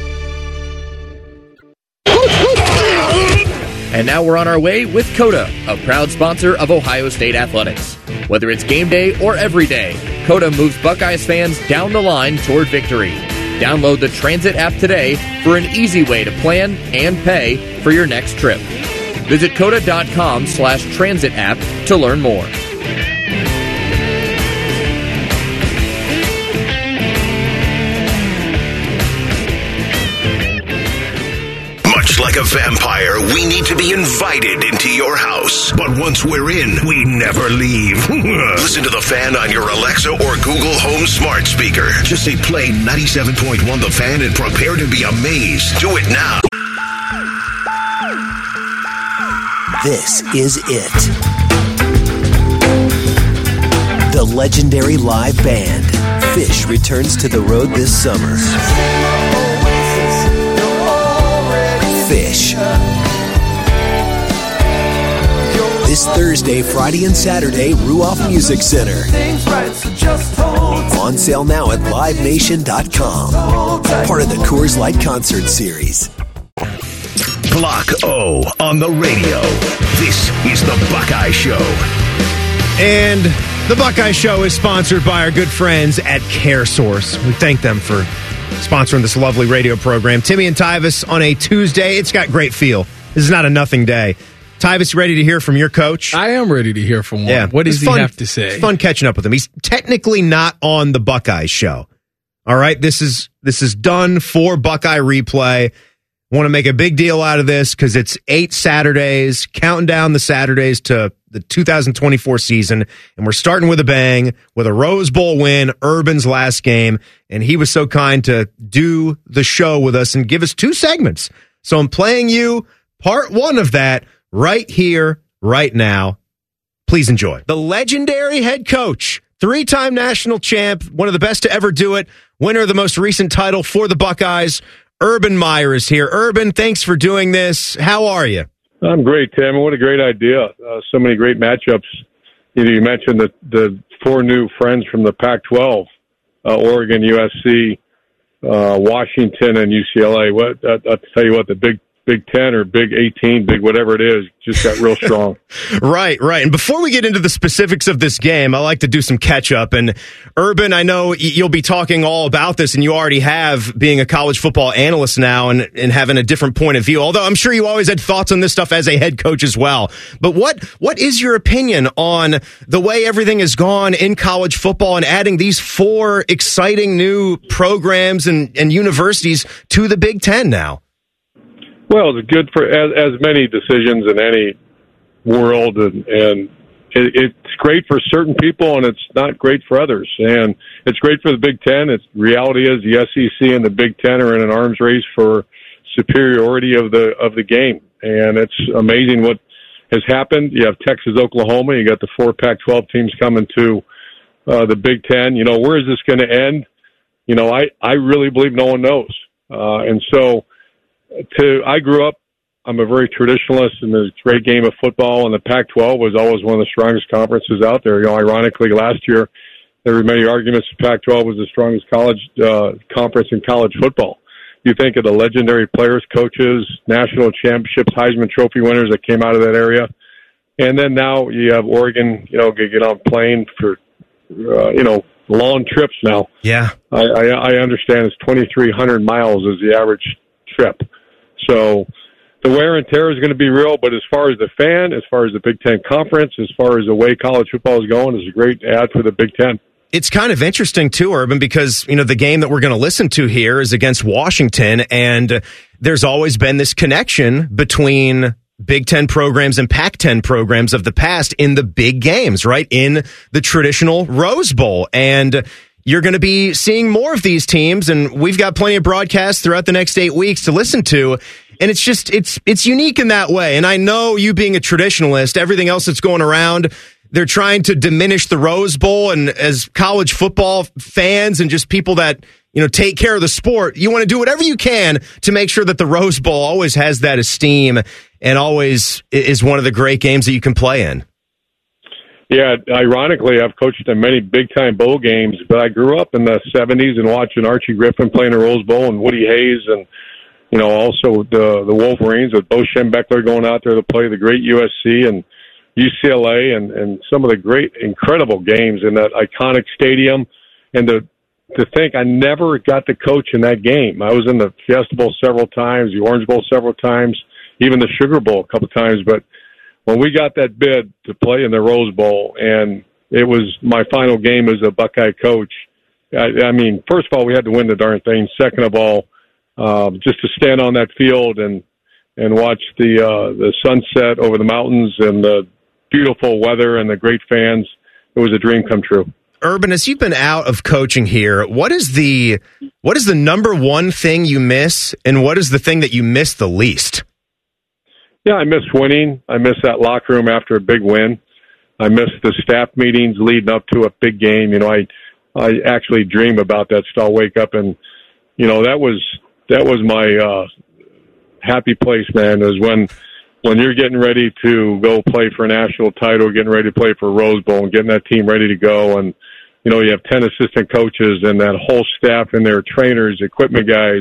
And now we're on our way with Coda, a proud sponsor of Ohio State Athletics. Whether it's game day or every day, Coda moves Buckeyes fans down the line toward victory. Download the Transit app today for an easy way to plan and pay for your next trip. Visit coda.com slash transit app to learn more. Much like a vampire, we need to be invited into your house. But once we're in, we never leave. Listen to The Fan on your Alexa or Google Home smart speaker. Just say play ninety-seven point one The Fan and prepare to be amazed. Do it now. This is it. The legendary live band, Fish, returns to the road this summer. Fish. This Thursday, Friday, and Saturday, Ruoff Music Center. On sale now at live nation dot com. Part of the Coors Light Concert Series. Block O on the radio. This is the Buckeye Show. And the Buckeye Show is sponsored by our good friends at CareSource. We thank them for sponsoring this lovely radio program. Timmy and Tyvis on a Tuesday. It's got great feel. This is not a nothing day. Tyvis, ready to hear from your coach? I am ready to hear from one. Yeah. What does he fun, have to say? It's fun catching up with him. He's technically not on the Buckeye Show. All right, this is this is done for Buckeye Replay. Want to make a big deal out of this because it's eight Saturdays, counting down the Saturdays to the two thousand twenty-four season, and we're starting with a bang with a Rose Bowl win, Urban's last game, and he was so kind to do the show with us and give us two segments. So I'm playing you part one of that right here, right now. Please enjoy. The legendary head coach, three-time national champ, one of the best to ever do it, winner of the most recent title for the Buckeyes, Urban Meyer is here. Urban, thanks for doing this. How are you? I'm great, Tim. What a great idea. Uh, so many great matchups. You know, you mentioned the, the four new friends from the Pac twelve, uh, Oregon, U S C, uh, Washington, and U C L A. What, uh, I'll tell you what, the Big Big Ten or Big eighteen, Big whatever it is, just got real strong. Right, right. And before we get into the specifics of this game, I like to do some catch up. And Urban, I know you'll be talking all about this, and you already have, being a college football analyst now and, and having a different point of view. Although I'm sure you always had thoughts on this stuff as a head coach as well. But what what is your opinion on the way everything has gone in college football and adding these four exciting new programs and, and universities to the Big Ten now? Well, it's good for as, as many decisions in any world, and, and it, it's great for certain people, and it's not great for others. And it's great for the Big Ten. It's reality is the S E C and the Big Ten are in an arms race for superiority of the of the game, and it's amazing what has happened. You have Texas, Oklahoma. You got the four Pac twelve teams coming to uh, the Big Ten. You know, where is this going to end? You know, I I really believe no one knows, uh, and so. To I grew up, I'm a very traditionalist in the great game of football, and the Pac twelve was always one of the strongest conferences out there. You know, ironically, last year there were many arguments the Pac twelve was the strongest college uh, conference in college football. You think of the legendary players, coaches, national championships, Heisman Trophy winners that came out of that area, and then now you have Oregon. You know, get on a plane for uh, you know long trips now. Yeah, I, I, I understand it's twenty-three hundred miles is the average trip. So the wear and tear is going to be real, but as far as the fan, as far as the Big Ten Conference, as far as the way college football is going, it's a great ad for the Big Ten. It's kind of interesting, too, Urban, because, you know, the game that we're going to listen to here is against Washington, and there's always been this connection between Big Ten programs and Pac ten programs of the past in the big games, right? In the traditional Rose Bowl. And you're going to be seeing more of these teams, and we've got plenty of broadcasts throughout the next eight weeks to listen to. And it's just, it's it's unique in that way. And I know you being a traditionalist, everything else that's going around, they're trying to diminish the Rose Bowl. And as college football fans and just people that, you know, take care of the sport, you want to do whatever you can to make sure that the Rose Bowl always has that esteem and always is one of the great games that you can play in. Yeah, ironically, I've coached in many big-time bowl games, but I grew up in the seventies and watching Archie Griffin playing the Rose Bowl and Woody Hayes and, you know, also the the Wolverines with Bo Schembechler going out there to play the great U S C and U C L A and, and some of the great, incredible games in that iconic stadium. And to, to think I never got to coach in that game. I was in the Fiesta Bowl several times, the Orange Bowl several times, even the Sugar Bowl a couple times, but when we got that bid to play in the Rose Bowl, and it was my final game as a Buckeye coach, I, I mean, first of all, we had to win the darn thing. Second of all, um, just to stand on that field and and watch the uh, the sunset over the mountains and the beautiful weather and the great fans, it was a dream come true. Urban, as you've been out of coaching here, what is the what is the number one thing you miss, and what is the thing that you miss the least? Yeah, I miss winning. I miss that locker room after a big win. I miss the staff meetings leading up to a big game. You know, I I actually dream about that. So I'll wake up and, you know, that was that was my uh, happy place, man. Is when when you're getting ready to go play for a national title, getting ready to play for a Rose Bowl, and getting that team ready to go. And you know, you have ten assistant coaches and that whole staff and their trainers, equipment guys,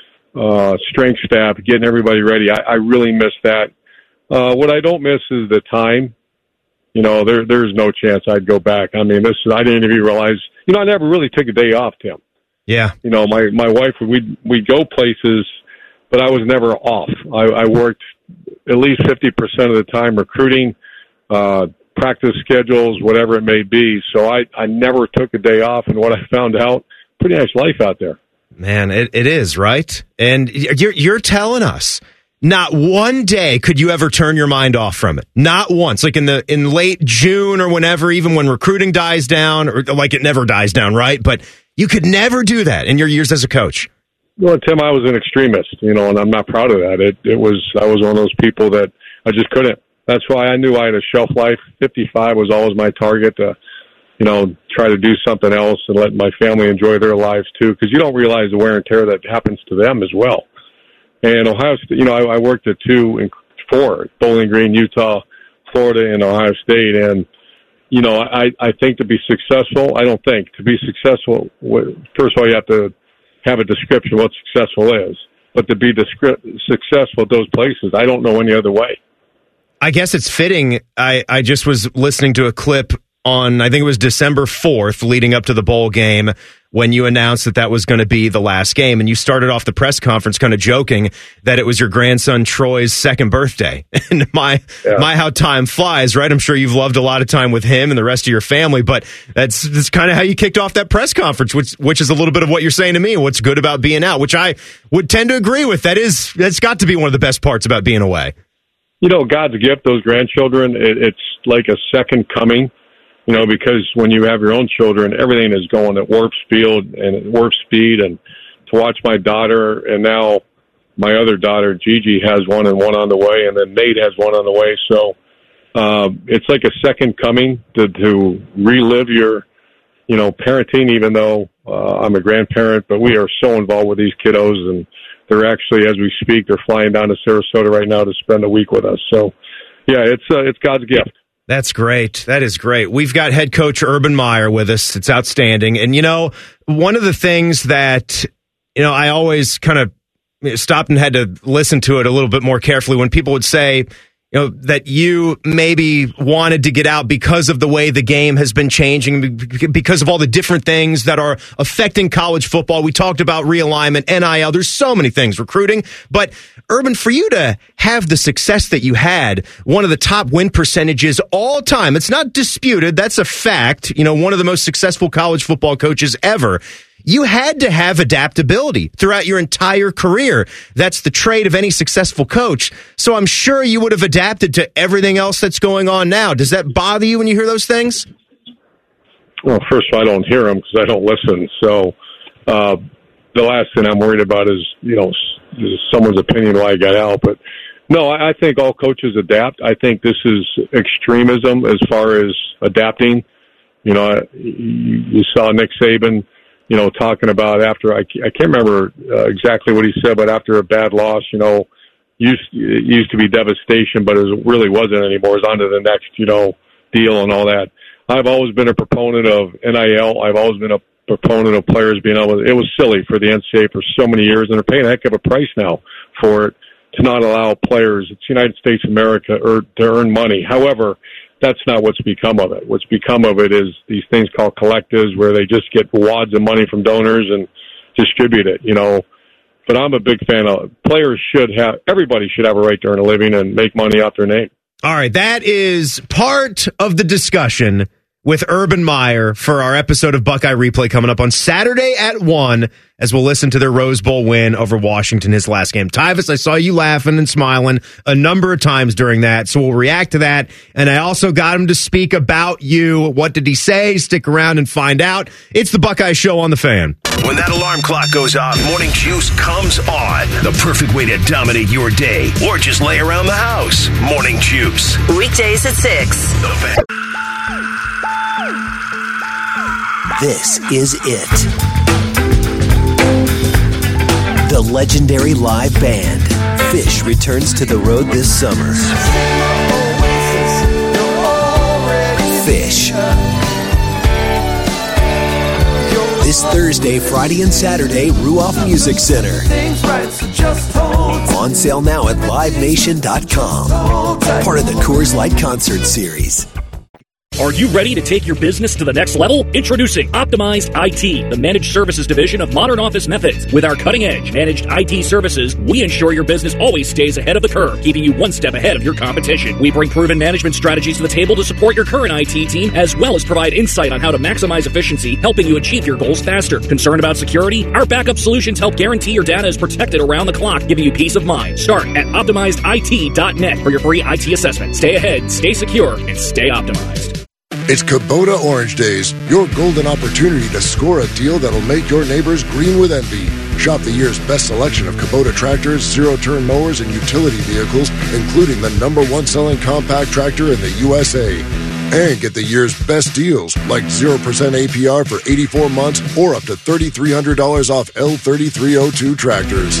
uh, strength staff, getting everybody ready. I, I really miss that. Uh, what I don't miss is the time. You know, there there's no chance I'd go back. I mean, this I didn't even realize. You know, I never really took a day off, Tim. Yeah. You know, my my wife we'd we'd go places, but I was never off. I, I worked at least fifty percent of the time recruiting, uh, practice schedules, whatever it may be. So I I never took a day off. And what I found out, pretty nice life out there. Man, it, it is, right? And you're you're telling us not one day could you ever turn your mind off from it. Not once. Like in the in late June or whenever, even when recruiting dies down, or like it never dies down, right? But you could never do that in your years as a coach. Well, Tim, I was an extremist, you know, and I'm not proud of that. It it was I was one of those people that I just couldn't. That's why I knew I had a shelf life. fifty-five was always my target to, you know, try to do something else and let my family enjoy their lives too, because you don't realize the wear and tear that happens to them as well. And Ohio State, you know, I, I worked at two and four, Bowling Green, Utah, Florida, and Ohio State. And, you know, I, I think to be successful, I don't think, to be successful, first of all, you have to have a description of what successful is. But to be descri- successful at those places, I don't know any other way. I guess it's fitting. I, I just was listening to a clip on, I think it was December fourth, leading up to the bowl game, when you announced that that was going to be the last game. And you started off the press conference kind of joking that it was your grandson Troy's second birthday. And my, yeah. my, how time flies, right? I'm sure you've loved a lot of time with him and the rest of your family, but that's, that's kind of how you kicked off that press conference, which, which is a little bit of what you're saying to me. What's good about being out, which I would tend to agree with. That is, that's got to be one of the best parts about being away. You know, God's gift, those grandchildren, it, it's like a second coming. You know, because when you have your own children, everything is going at warp speed and at warp speed. And to watch my daughter, and now my other daughter, Gigi, has one and one on the way, and then Nate has one on the way. So um, it's like a second coming to, to relive your, you know, parenting, even though uh, I'm a grandparent. But we are so involved with these kiddos, and they're actually, as we speak, they're flying down to Sarasota right now to spend a week with us. So, yeah, it's uh, it's God's gift. That's great. That is great. We've got head coach Urban Meyer with us. It's outstanding. And, you know, one of the things that, you know, I always kind of stopped and had to listen to it a little bit more carefully when people would say, you you know, that you maybe wanted to get out because of the way the game has been changing, because of all the different things that are affecting college football. We talked about realignment, N I L. There's so many things, recruiting. But, Urban, for you to have the success that you had, one of the top win percentages all time, it's not disputed. That's a fact. You know, one of the most successful college football coaches ever. You had to have adaptability throughout your entire career. That's the trait of any successful coach. So I'm sure you would have adapted to everything else that's going on now. Does that bother you when you hear those things? Well, first of all, I don't hear them because I don't listen. So uh, the last thing I'm worried about is, you know, someone's opinion why I got out. But no, I think all coaches adapt. I think this is extremism as far as adapting. You know, you saw Nick Saban, you know, talking about after, I, I can't remember uh, exactly what he said, but after a bad loss, you know, used, it used to be devastation, but it really wasn't anymore. It was on to the next, you know, deal and all that. I've always been a proponent of N I L. I've always been a proponent of players being able to, it was silly for the N C double A for so many years, and they're paying a heck of a price now for it to not allow players, it's the United States of America, or to earn money. However, that's not what's become of it. What's become of it is these things called collectives where they just get wads of money from donors and distribute it, you know. But I'm a big fan of players should have, everybody should have a right to earn a living and make money off their name. All right, that is part of the discussion with Urban Meyer for our episode of Buckeye Replay coming up on Saturday at one as we'll listen to their Rose Bowl win over Washington, his last game. Tyvis, I saw you laughing and smiling a number of times during that, so we'll react to that. And I also got him to speak about you. What did he say? Stick around and find out. It's the Buckeye Show on The Fan. When that alarm clock goes off, Morning Juice comes on. The perfect way to dominate your day or just lay around the house. Morning Juice. Weekdays at six. The Fan. This is it. The legendary live band, Fish, returns to the road this summer. Fish. This Thursday, Friday, and Saturday, Ruoff Music Center. On sale now at live nation dot com. Part of the Coors Light Concert Series. Are you ready to take your business to the next level? Introducing Optimized I T, the managed services division of Modern Office Methods. With our cutting-edge managed I T services, we ensure your business always stays ahead of the curve, keeping you one step ahead of your competition. We bring proven management strategies to the table to support your current I T team, as well as provide insight on how to maximize efficiency, helping you achieve your goals faster. Concerned about security? Our backup solutions help guarantee your data is protected around the clock, giving you peace of mind. Start at optimized I T dot net for your free I T assessment. Stay ahead, stay secure, and stay optimized. It's Kubota Orange Days, your golden opportunity to score a deal that'll make your neighbors green with envy. Shop the year's best selection of Kubota tractors, zero-turn mowers, and utility vehicles, including the number one selling compact tractor in the U S A. And get the year's best deals, like zero percent A P R for eighty-four months or up to three thousand three hundred dollars off L thirty-three oh two tractors.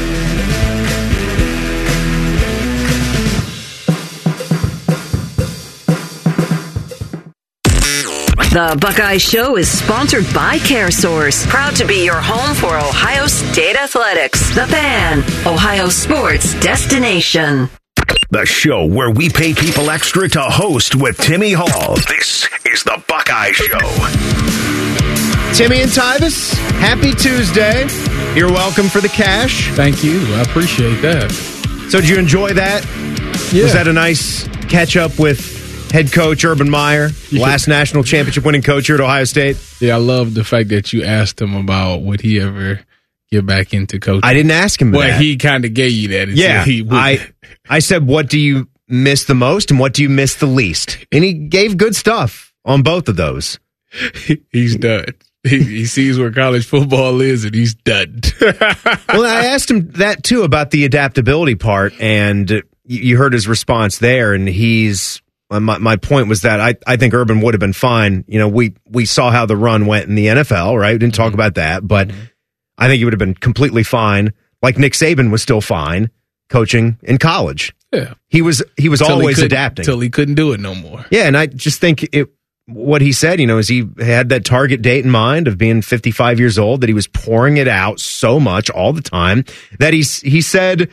The Buckeye Show is sponsored by CareSource, proud to be your home for Ohio State Athletics. The Fan, Ohio sports destination. The show where we pay people extra to host with Timmy Hall. This is the Buckeye Show. Timmy and Tyvis, happy Tuesday. You're welcome for the cash. Thank you. I appreciate that. So did you enjoy that? Yeah. Was that a nice catch-up with head coach Urban Meyer, last national championship winning coach here at Ohio State? Yeah, I love the fact that you asked him about would he ever get back into coaching. I didn't ask him well, that. Well, he kind of gave you that. Yeah, he would. I, I said, what do you miss the most and what do you miss the least? And he gave good stuff on both of those. He's done. He, he sees where college football is and he's done. Well, I asked him that too about the adaptability part, and you heard his response there, and he's... My my point was that I, I think Urban would have been fine. You know, we, we saw how the run went in the N F L, right? We didn't talk about that, but mm-hmm. I think he would have been completely fine. Like Nick Saban was still fine coaching in college. Yeah. He was he was till always he adapting. Until he couldn't do it no more. Yeah, and I just think it what he said, you know, is he had that target date in mind of being fifty-five years old, that he was pouring it out so much all the time that he's, he said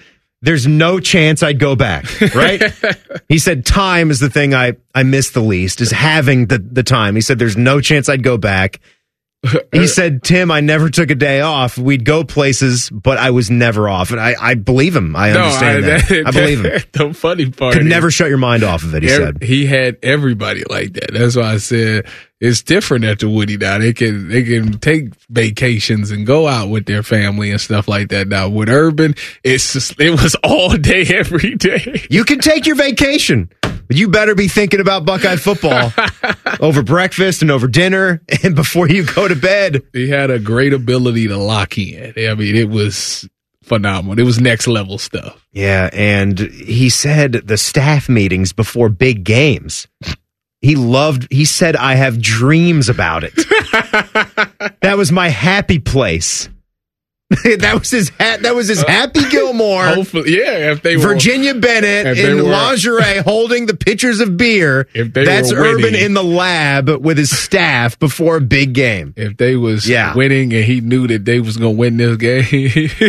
there's no chance I'd go back, right? He said time is the thing I, I miss the least, is having the, the time. He said there's no chance I'd go back. He said, Tim, I never took a day off. We'd go places, but I was never off. And I, I believe him. I understand no, I, that. that. I believe him. The funny part Could is, never shut your mind off of it, he every, said. He had everybody like that. That's why I said it's different at the Woody now. They can they can take vacations and go out with their family and stuff like that. Now with Urban, it's just, it was all day, every day. You can take your vacation, but you better be thinking about Buckeye football over breakfast and over dinner and before you go to bed. He had a great ability to lock in. I mean, it was phenomenal. It was next level stuff. Yeah, and he said the staff meetings before big games. He loved, he said, I have dreams about it. That was my happy place. That was his hat. That was his Happy Gilmore. Hopefully, yeah. If they were, Virginia Bennett in were, lingerie holding the pitchers of beer. If they that's were Urban winning, in the lab with his staff before a big game. If they was yeah. winning and he knew that they was going to win this game.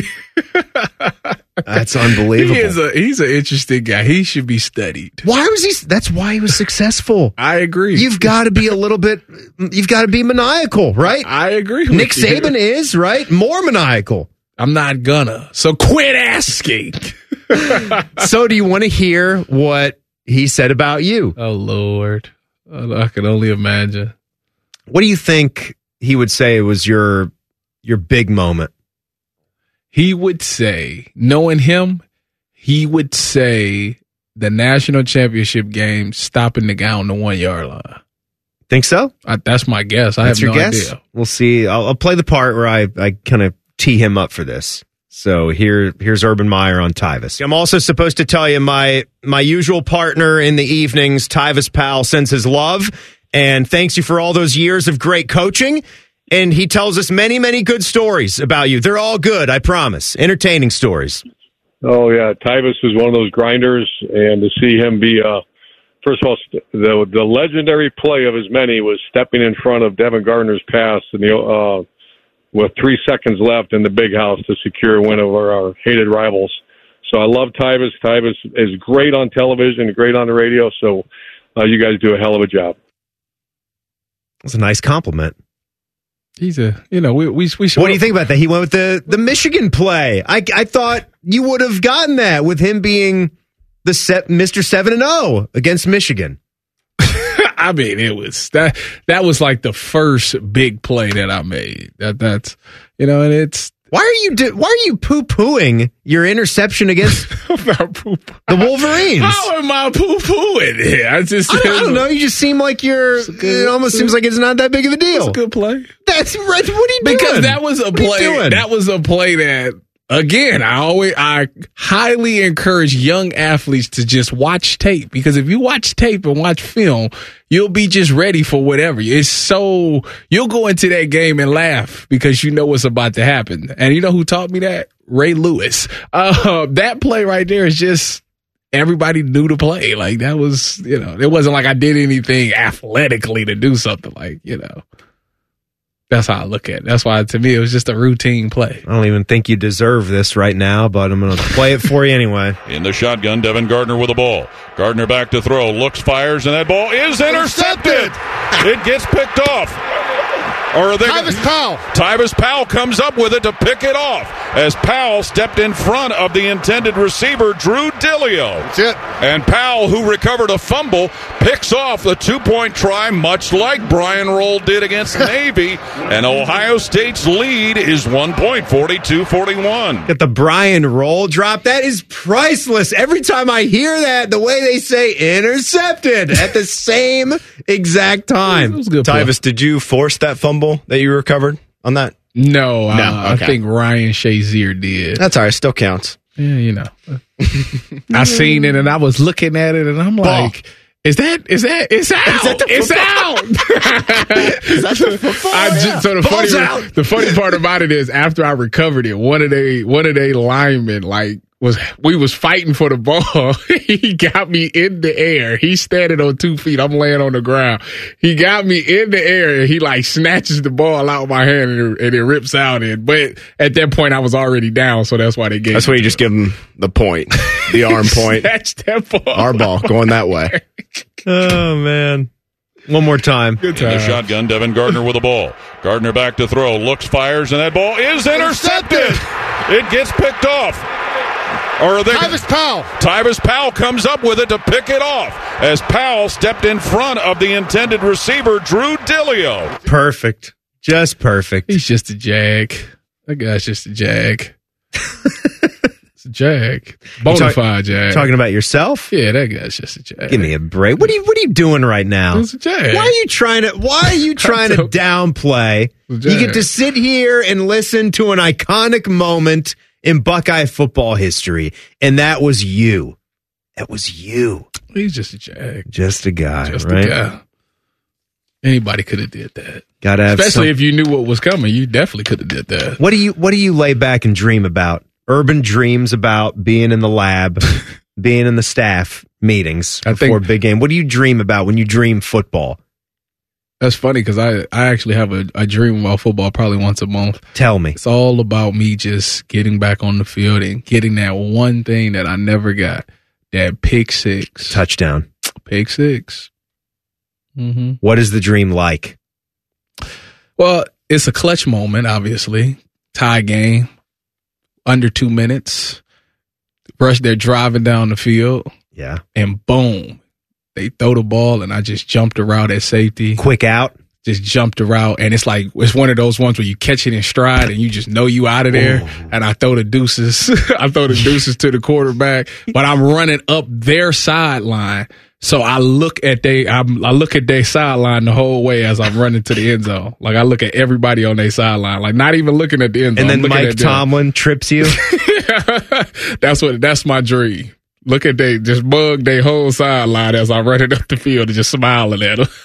That's unbelievable. He is a, he's an interesting guy. He should be studied. Why was he? That's why he was successful. I agree. You've got to be a little bit, you've got to be maniacal, right? I agree. Nick with Saban you. is, right? More maniacal. I'm not gonna. So quit asking. So do you want to hear what he said about you? Oh, Lord. I can only imagine. What do you think he would say was your your big moment? He would say, knowing him, he would say the national championship game stopping the guy on the one-yard line. Think so? I, that's my guess. I that's have your no guess? idea. We'll see. I'll, I'll play the part where I, I kind of tee him up for this. So here, here's Urban Meyer on Tyvis. I'm also supposed to tell you my my usual partner in the evenings, Tyvis Powell, sends his love and thanks you for all those years of great coaching. And he tells us many, many good stories about you. They're all good, I promise. Entertaining stories. Oh, yeah. Tyvis was one of those grinders, and to see him be, uh, first of all, the the legendary play of his many was stepping in front of Devin Gardner's pass in the, uh, with three seconds left in the big house to secure a win over our hated rivals. So I love Tyvis. Tyvis is great on television, great on the radio, so uh, you guys do a hell of a job. That's a nice compliment. He's a, you know, we we, we should. What do you think about that? He went with the, the Michigan play. I I thought you would have gotten that with him being the set, Mister seven and oh against Michigan. I mean, it was that that was like the first big play that I made. That that's you know, and it's why are you do, why are you poo pooing your interception against the Wolverines? How am I poo pooing it? I just I don't, I don't know. You just seem like you're. Good, it almost seems like it's not that big of a deal. It's a good play. That's right. What are you doing? Because that was a play. That was a play that. Again, I always, I highly encourage young athletes to just watch tape, because if you watch tape and watch film, you'll be just ready for whatever. It's so, you'll go into that game and laugh because you know what's about to happen. And you know who taught me that? Ray Lewis. Uh, that play right there is just, everybody knew the play. Like that was, you know, it wasn't like I did anything athletically to do something like, you know. That's how I look at it. That's why, to me, it was just a routine play. I don't even think you deserve this right now, but I'm going to play it for you anyway. In the shotgun, Devin Gardner with the ball. Gardner back to throw. Looks, fires, and that ball is intercepted. It gets picked off. Or are they Tyvis Powell. Tyvis Powell comes up with it to pick it off as Powell stepped in front of the intended receiver, Drew Dillio. That's it. And Powell, who recovered a fumble, picks off the two-point try, much like Brian Roll did against Navy. And Ohio State's lead is one point, forty-two forty-one. Get the Brian Roll drop. That is priceless. Every time I hear that, the way they say intercepted at the same exact time. Tyvis, did you force that fumble that you recovered on that? No, no uh, okay. I think Ryan Shazier did. That's all right. Still counts. Yeah, you know. I seen it and I was looking at it and I'm Ball. like, is that, is that, it's out. Is that it's out. Is that the football? I just, yeah. So the Ball's funny, out. the funny part about it is after I recovered it, one of they, one of they linemen like was we was fighting for the ball. He got me in the air. He's standing on two feet. I'm laying on the ground. He got me in the air, and he like snatches the ball out of my hand, and it, and it rips out in. But at that point, I was already down, so that's why they gave. That's why you just give him the point, the arm point. Snatch that ball. Our ball going that way. Oh man. One more time. Good time. In the shotgun, Devin Gardner with the ball. Gardner back to throw. Looks, fires, and that ball is intercepted. It gets picked off. Or are they Tyvis Powell. Tyvis Powell comes up with it to pick it off as Powell stepped in front of the intended receiver, Drew Dillio. Perfect. Just perfect. He's just a jag. That guy's just a jag. It's a jag. Bonafide jag. Talking about yourself? Yeah, that guy's just a jag. Give me a break. What are you what are you doing right now? It's a jag. Why are you trying to why are you trying to downplay? You get to sit here and listen to an iconic moment in Buckeye football history, and that was you. That was you. He's just a jag. Just a guy, Just right? a guy. Anybody could have did that. Gotta have Especially some- if you knew what was coming, you definitely could have did that. What do you What do you lay back and dream about? Urban dreams about being in the lab, being in the staff meetings before a big game. What do you dream about when you dream football? That's funny because I, I actually have a, a dream about football probably once a month. Tell me. It's all about me just getting back on the field and getting that one thing that I never got, that pick six. Touchdown. Pick six. Mm-hmm. What is the dream like? Well, it's a clutch moment, obviously. Tie game. Under two minutes. Rush, they're driving down the field. Yeah. And boom. They throw the ball, and I just jumped the route at safety. Quick out. Just jumped the route, and it's like it's one of those ones where you catch it in stride, and you just know you out of there. Ooh. And I throw the deuces. I throw the deuces to the quarterback, but I'm running up their sideline. So I look at they, I'm, I look at their sideline the whole way as I'm running to the end zone. Like I look at everybody on their sideline, like not even looking at the end zone. And then Mike Tomlin trips you. That's what. That's my dream. Look at they just bug their whole sideline as I'm running up the field and just smiling at them.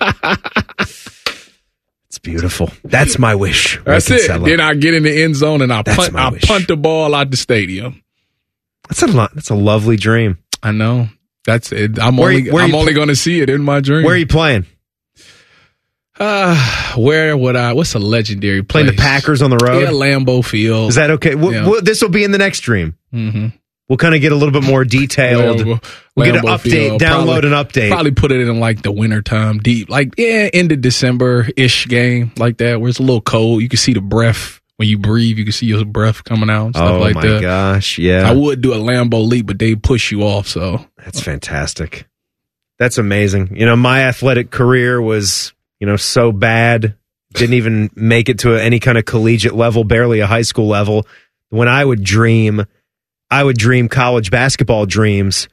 It's beautiful. That's my wish. That's it. Then I get in the end zone and I That's punt. my I wish. punt the ball out the stadium. That's a lo- That's a lovely dream. I know. That's it. I'm Where- only. where I'm you only pl- going to see it in my dream. Where are you playing? Uh, where would I? What's a legendary place? Playing the Packers on the road? Yeah, Lambeau Field. Is that okay? We'll, Yeah. we'll, this will be in the next dream. Mm-hmm. We'll kind of get a little bit more detailed. Lambeau- we'll get an Lambeau update, Field. download Probably- an update. Probably put it in like the wintertime deep, like yeah, end of December ish game like that, where it's a little cold. You can see the breath when you breathe. You can see your breath coming out. And stuff Oh like my that. gosh, yeah. I would do a Lambeau leap, but they push you off. So That's fantastic. That's amazing. You know, my athletic career was, you know, so bad. Didn't even make it to any kind of collegiate level, barely a high school level. When I would dream, I would dream college basketball dreams.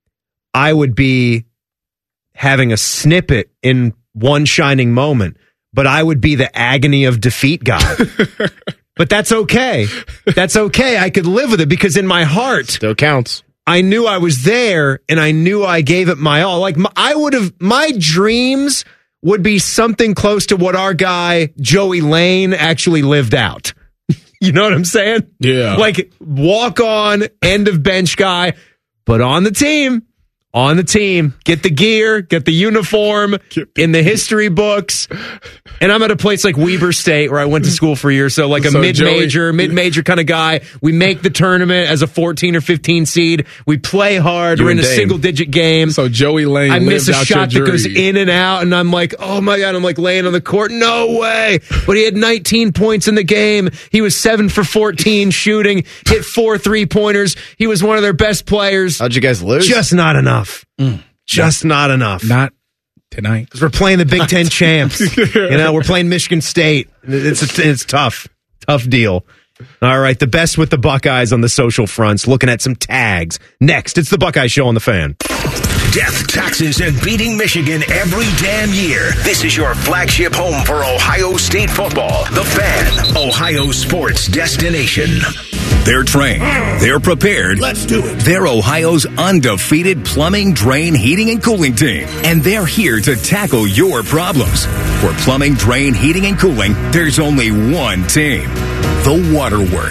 I would be having a snippet in one shining moment, but I would be the agony of defeat guy. But that's okay. That's okay. I could live with it because in my heart, still counts. I knew I was there and I knew I gave it my all. Like my, I would have, my dreams would be something close to what our guy Joey Lane actually lived out. You know what I'm saying? Yeah. Like walk on, end of bench guy, but on the team. On the team, get the gear, get the uniform, in the history books. And I'm at a place like Weber State where I went to school for a year. So like a So mid-major, Joey- mid-major kind of guy. We make the tournament as a fourteen or fifteen seed. We play hard. You We're in and a Dame. single-digit game. So Joey Lane I miss lived a out shot your that goes dream. in and out, and I'm like, oh my God, I'm like laying on the court. No way. But he had nineteen points in the game. He was seven for fourteen shooting, hit four three-pointers. He was one of their best players. How'd you guys lose? Just not enough. Mm. Just not enough. Not tonight. Because we're playing the Big Ten champs. You know, we're playing Michigan State. It's a, it's tough. Tough deal. All right, the best with the Buckeyes on the social fronts. Looking at some tags. Next, it's the Buckeye Show on the Fan. Death, taxes, and beating Michigan every damn year. This is your flagship home for Ohio State football. The Fan, Ohio sports destination. They're trained. They're prepared. Let's do it. They're Ohio's undefeated plumbing, drain, heating, and cooling team. And they're here to tackle your problems. For plumbing, drain, heating, and cooling, there's only one team. The Waterworks.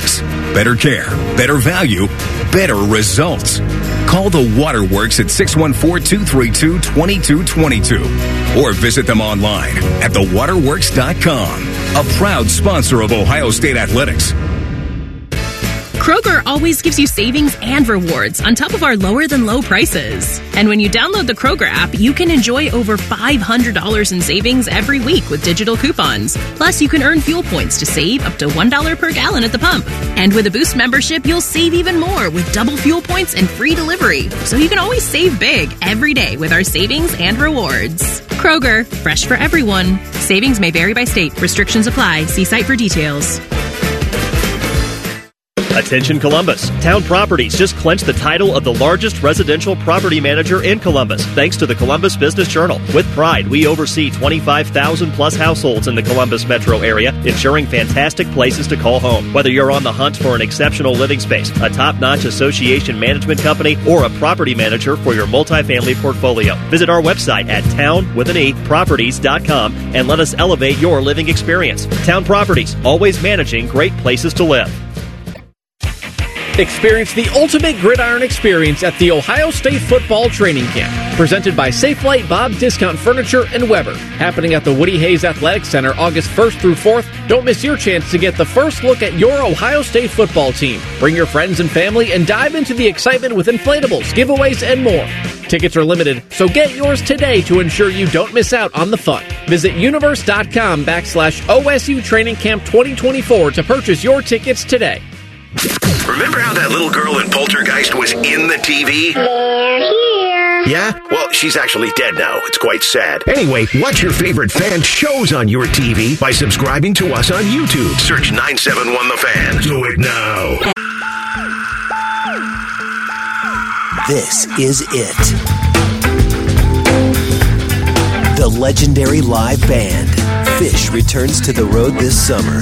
better care, better value, better results. Call the Waterworks at six one four, two three two, two two two two or visit them online at the waterworks dot com. A proud sponsor of Ohio State Athletics. Kroger always gives you savings and rewards on top of our lower-than-low prices. And when you download the Kroger app, you can enjoy over five hundred dollars in savings every week with digital coupons. Plus, you can earn fuel points to save up to one dollar per gallon at the pump. And with a Boost membership, you'll save even more with double fuel points and free delivery. So you can always save big every day with our savings and rewards. Kroger, fresh for everyone. Savings may vary by state. Restrictions apply. See site for details. Attention Columbus. Town Properties just clinched the title of the largest residential property manager in Columbus, thanks to the Columbus Business Journal. With pride, we oversee twenty-five thousand plus households in the Columbus metro area, ensuring fantastic places to call home. Whether you're on the hunt for an exceptional living space, a top-notch association management company, or a property manager for your multifamily portfolio, visit our website at town with an E properties dot com and let us elevate your living experience. Town Properties, always managing great places to live. Experience the ultimate gridiron experience at the Ohio State Football Training Camp, presented by Safelite, Bob Discount Furniture, and Weber. Happening at the Woody Hayes Athletic Center August first through fourth. Don't miss your chance to get the first look at your Ohio State football team. Bring your friends and family and dive into the excitement with inflatables, giveaways, and more. Tickets are limited, so get yours today to ensure you don't miss out on the fun. Visit universe.com backslash OSU Training Camp twenty twenty-four to purchase your tickets today. Remember how that little girl in Poltergeist was in the T V? They're here. Yeah? Well, she's actually dead now. It's quite sad. Anyway, watch your favorite fan shows on your T V by subscribing to us on YouTube. Search nine seven one The Fan. Do it now. This is it. The legendary live band, Fish, returns to the road this summer.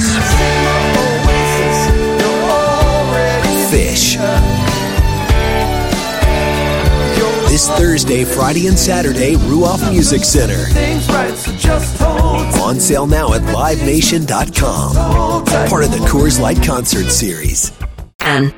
Fish. This Thursday, Friday, and Saturday, Ruoff Music Center. On sale now at live nation dot com. Part of the Coors Light Concert Series. And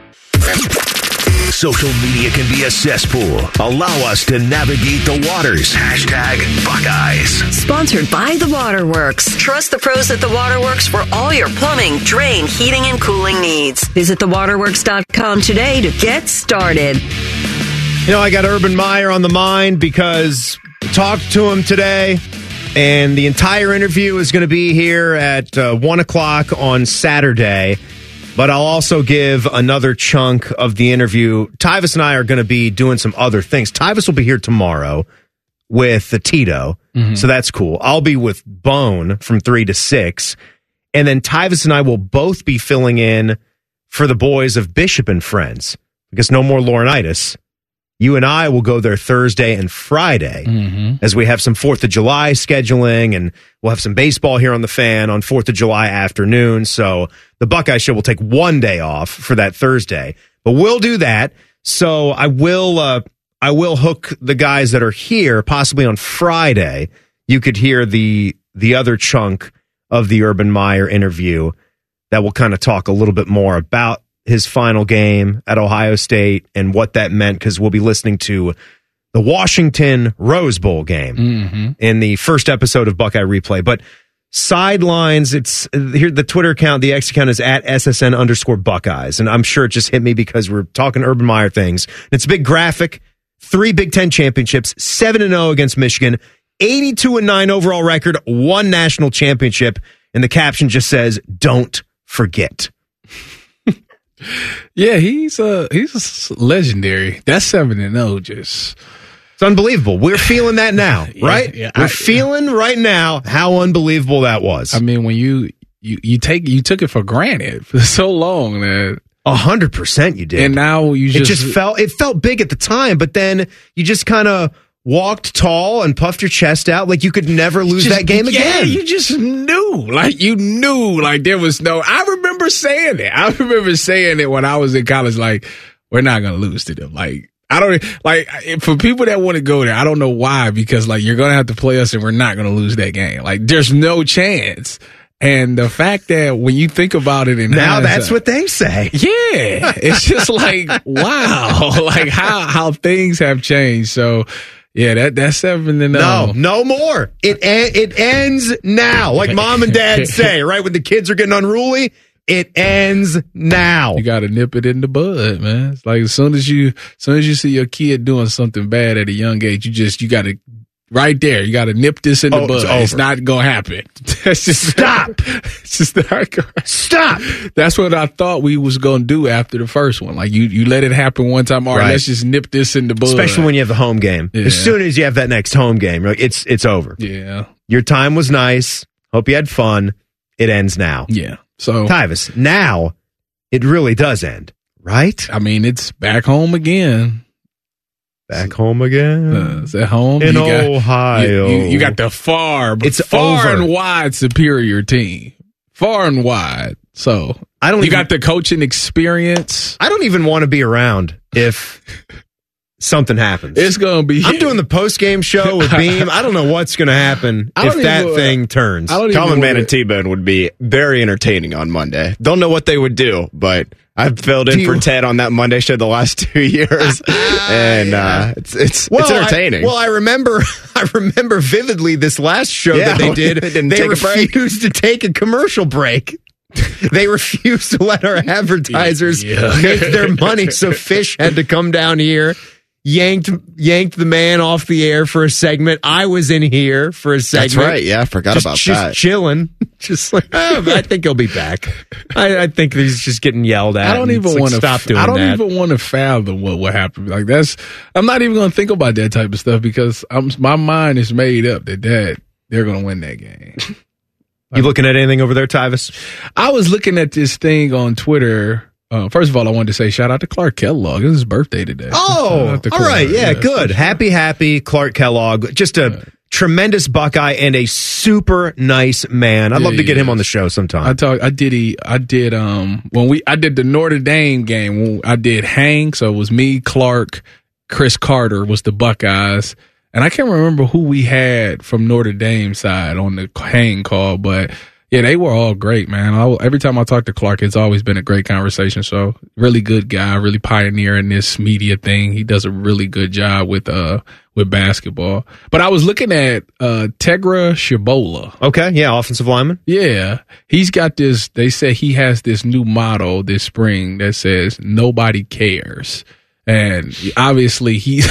social media can be a cesspool. Allow us to navigate the waters. Hashtag Buckeyes. Sponsored by The Waterworks. Trust the pros at The Waterworks for all your plumbing, drain, heating, and cooling needs. Visit the waterworks dot com today to get started. You know, I got Urban Meyer on the mind because I talked to him today, and the entire interview is going to be here at uh, one o'clock on Saturday. But I'll also give another chunk of the interview. Tyvis and I are going to be doing some other things. Tyvis will be here tomorrow with the Tito, mm-hmm. so that's cool. I'll be with Bone from three to six. And then Tyvis and I will both be filling in for the boys of Bishop and Friends because no more Laurinaitis. You and I will go there Thursday and Friday mm-hmm. as we have some fourth of July scheduling, and we'll have some baseball here on the Fan on fourth of July afternoon. So the Buckeye Show will take one day off for that Thursday, but we'll do that. So I will, uh, I will hook the guys that are here possibly on Friday. You could hear the, the other chunk of the Urban Meyer interview that will kind of talk a little bit more about his final game at Ohio State and what that meant, because we'll be listening to the Washington Rose Bowl game mm-hmm. in the first episode of Buckeye Replay. But sidelines, it's here. The Twitter account, the X account is at S S N underscore Buckeyes. And I'm sure it just hit me because we're talking Urban Meyer things. It's a big graphic, three Big Ten championships, seven and oh against Michigan, eighty-two and nine overall record, one national championship. And the caption just says, "Don't forget." Yeah, he's uh he's legendary. That seven and zero just it's unbelievable. We're feeling that now, yeah, right? Yeah, We're I, feeling right now how unbelievable that was. I mean, when you you you take you took it for granted for so long that a hundred percent you did, and now you just it just felt it felt big at the time, but then you just kind of walked tall and puffed your chest out like you could never lose just, that game yeah, again. You just knew, like you knew, like there was no. I remember saying it. I remember saying it when I was in college. Like, we're not gonna lose to them. Like, I don't like for people that want to go there. I don't know why, because like you're gonna have to play us, and we're not gonna lose that game. Like, there's no chance. And the fact that when you think about it in now hindsight, that's what they say. Yeah. It's just like, wow, like how, how things have changed. So yeah, that, that's seven and no, no more. It, it ends now. Like mom and dad say, right? When the kids are getting unruly, it ends now. You got to nip it in the bud, man. It's like as soon as you, as soon as you see your kid doing something bad at a young age, you just, you got to, right there, you got to nip this in the oh, bud. It's, it's not going to happen. That's just, Stop. It's just not gonna, Stop. That's what I thought we was going to do after the first one. Like you, you let it happen one time. All right, right. let's just nip this in the bud. Especially when you have the home game. Yeah. As soon as you have that next home game, like it's it's over. Yeah. Your time was nice. Hope you had fun. It ends now. Yeah. So Tyvis, now it really does end, right? I mean, it's back home again. Back home again. Uh, it's at home in you got, Ohio. You, you, you got the far, it's far over. and wide superior team, far and wide. So I don't. You even, got the coaching experience. I don't even want to be around if something happens. It's gonna be. I'm doing the post game show with Beam. I don't know what's gonna happen if that even, thing turns. Common Man and T-Bone would be very entertaining on Monday. Don't know what they would do, but I've filled in Do for you- Ted on that Monday show the last two years, and uh, it's it's Well, it's entertaining. I, well, I remember, I remember vividly this last show Yeah, that they did. they didn't they take a break. refused to take a commercial break. They refused to let our advertisers Yeah. make their money, so Fish had to come down here, yanked yanked the man off the air for a segment. I was in here for a segment. That's right. Yeah, I forgot just, about just that. chilling, just like oh, I think he'll be back. I, I think he's just getting yelled at. I don't and even it's like, want to stop doing I don't that. even want to fathom what would happen. Like that's. I'm not even going to think about that type of stuff because I'm, my mind is made up that that they're going to win that game. You looking at anything over there, Tyvis? I was looking at this thing on Twitter. Uh, first of all, I wanted to say shout out to Clark Kellogg. It's his birthday today. Shout Oh, out to all Clark. right. Yeah, Yeah, good. Happy, happy Clark Kellogg. Just a tremendous Buckeye and a super nice man. I'd Yeah, love to get he him on the is. show sometime. I talk. I did. He, I did. Um, when we, I did the Notre Dame game. When I did Hang. So it was me, Clark, Chris Carter was the Buckeyes, and I can't remember who we had from Notre Dame side on the Hang call, but yeah, they were all great, man. I, every time I talk to Clark, it's always been a great conversation. So really good guy, really pioneering this media thing. He does a really good job with uh with basketball. But I was looking at uh Tegra Shibola. Okay, yeah, offensive lineman. Yeah, he's got this. They say he has this new motto this spring that says "Nobody cares," and obviously he's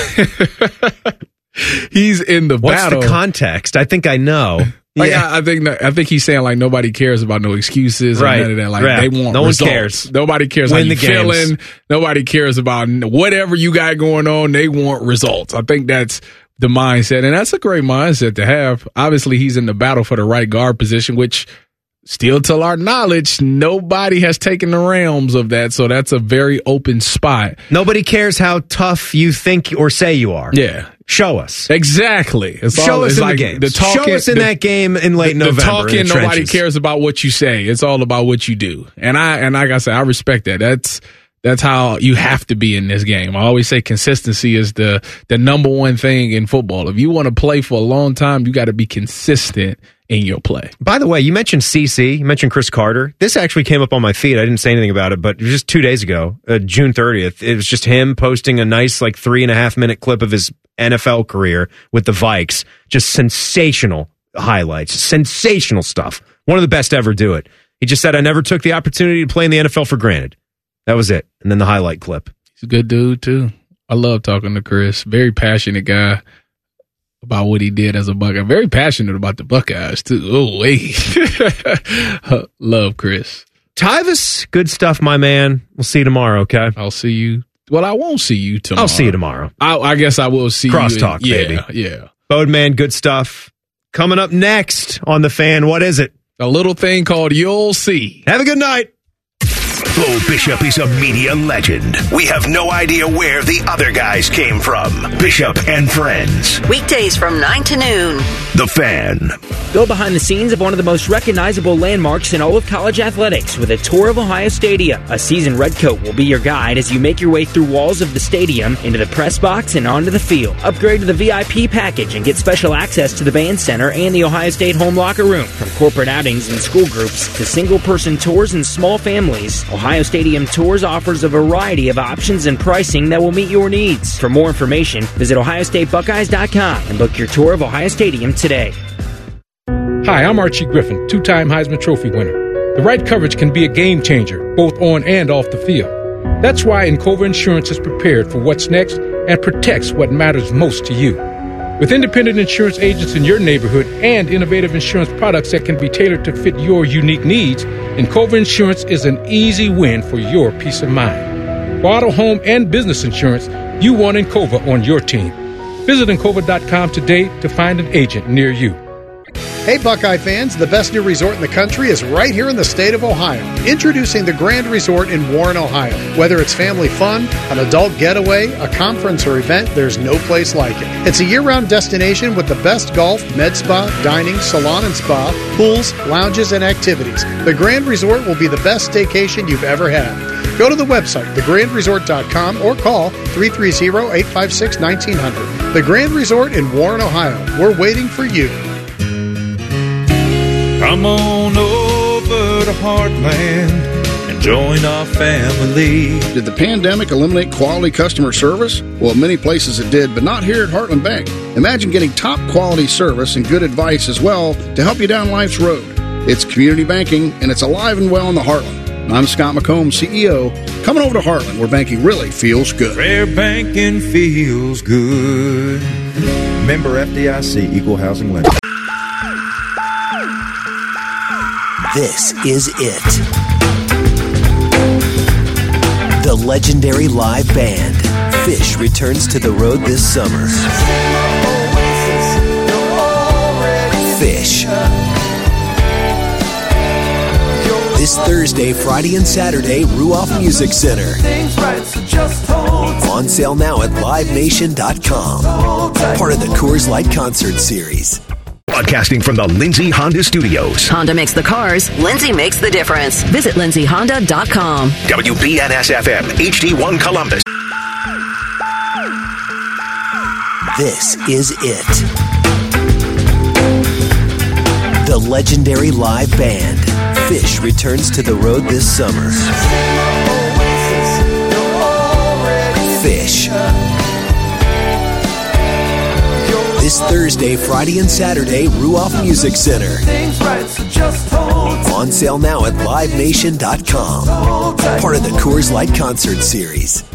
he's in the What's battle. the context? I think I know. Like yeah. I, I think I think he's saying like nobody cares about no excuses Right. or none of that. Like Yeah. they want No one results. cares. Nobody cares Win how you the games. feeling. Nobody cares about whatever you got going on. They want results. I think that's the mindset, and that's a great mindset to have. Obviously, he's in the battle for the right guard position, which still, to our knowledge, nobody has taken the realms of that. So that's a very open spot. Nobody cares how tough you think or say you are. Yeah. Show us. Exactly. It's Show all, us it's in like the game. the talking, Show us in the- that game in late the, November. The talking, in the nobody trenches. cares about what you say. It's all about what you do. And I and like I said, I respect that. That's that's how you have to be in this game. I always say consistency is the the number one thing in football. If you want to play for a long time, you got to be consistent in your play. By the way, you mentioned C C, you mentioned Chris Carter. This actually came up on my feed. I didn't say anything about it, but it was just two days ago, uh, June thirtieth. It was just him posting a nice, like, three and a half minute clip of his N F L career with the Vikes. Just sensational highlights, sensational stuff. One of the best to ever do it. He just said, I never took the opportunity to play in the N F L for granted. That was it. And then the highlight clip. He's a good dude, too. I love talking to Chris. Very passionate guy about what he did as a Buckeye. Very passionate about the Buckeyes, too. Oh, wait. Love Chris. Tyvis, good stuff, my man. We'll see you tomorrow, okay? I'll see you. Well, I won't see you tomorrow. I'll see you tomorrow. I, I guess I will see Crosstalk, you. in- baby. Yeah, yeah. Bodeman, good stuff. Coming up next on The Fan, what is it? A little thing called You'll See. Have a good night. Bo Bishop is a media legend. We have no idea where the other guys came from. Bishop and Friends. Weekdays from nine to noon. The Fan. Go behind the scenes of one of the most recognizable landmarks in all of college athletics with a tour of Ohio Stadium. A seasoned redcoat will be your guide as you make your way through walls of the stadium, into the press box, and onto the field. Upgrade to the V I P package and get special access to the band center and the Ohio State home locker room. From corporate outings and school groups to single-person tours and small families, Ohio Stadium Tours offers a variety of options and pricing that will meet your needs. For more information, visit ohio state buckeyes dot com and book your tour of Ohio Stadium today. Hi, I'm Archie Griffin, two-time Heisman Trophy winner. The right coverage can be a game changer, both on and off the field. That's why Encova Insurance is prepared for what's next and protects what matters most to you. With independent insurance agents in your neighborhood and innovative insurance products that can be tailored to fit your unique needs, Encova Insurance is an easy win for your peace of mind. For auto, home, and business insurance, you want Encova on your team. Visit Encova dot com today to find an agent near you. Hey Buckeye fans, the best new resort in the country is right here in the state of Ohio. Introducing the Grand Resort in Warren, Ohio. Whether it's family fun, an adult getaway, a conference or event, there's no place like it. It's a year-round destination with the best golf, med spa, dining, salon and spa, pools, lounges, and activities. The Grand Resort will be the best staycation you've ever had. Go to the website, the grand resort dot com, or call three three zero, eight five six, one nine zero zero. The Grand Resort in Warren, Ohio. We're waiting for you. Come on over to Heartland and join our family. Did the pandemic eliminate quality customer service? Well, many places it did, but not here at Heartland Bank. Imagine getting top quality service and good advice as well to help you down life's road. It's community banking, and it's alive and well in the Heartland. I'm Scott McComb, C E O. Coming over to Heartland, where banking really feels good. Where banking feels good. Member F D I C, Equal Housing Lender. This is it. The legendary live band, Fish, returns to the road this summer. Fish. This Thursday, Friday, and Saturday, Ruoff Music Center. On sale now at live nation dot com. Part of the Coors Light Concert Series. Broadcasting from the Lindsay Honda Studios. Honda makes the cars, Lindsay makes the difference. Visit lindsay honda dot com. W B N S F M, H D one Columbus. This is it. The legendary live band, Fish, returns to the road this summer. Fish. This Thursday, Friday, and Saturday, Ruoff Music Center. On sale now at live nation dot com. Part of the Coors Light Concert Series.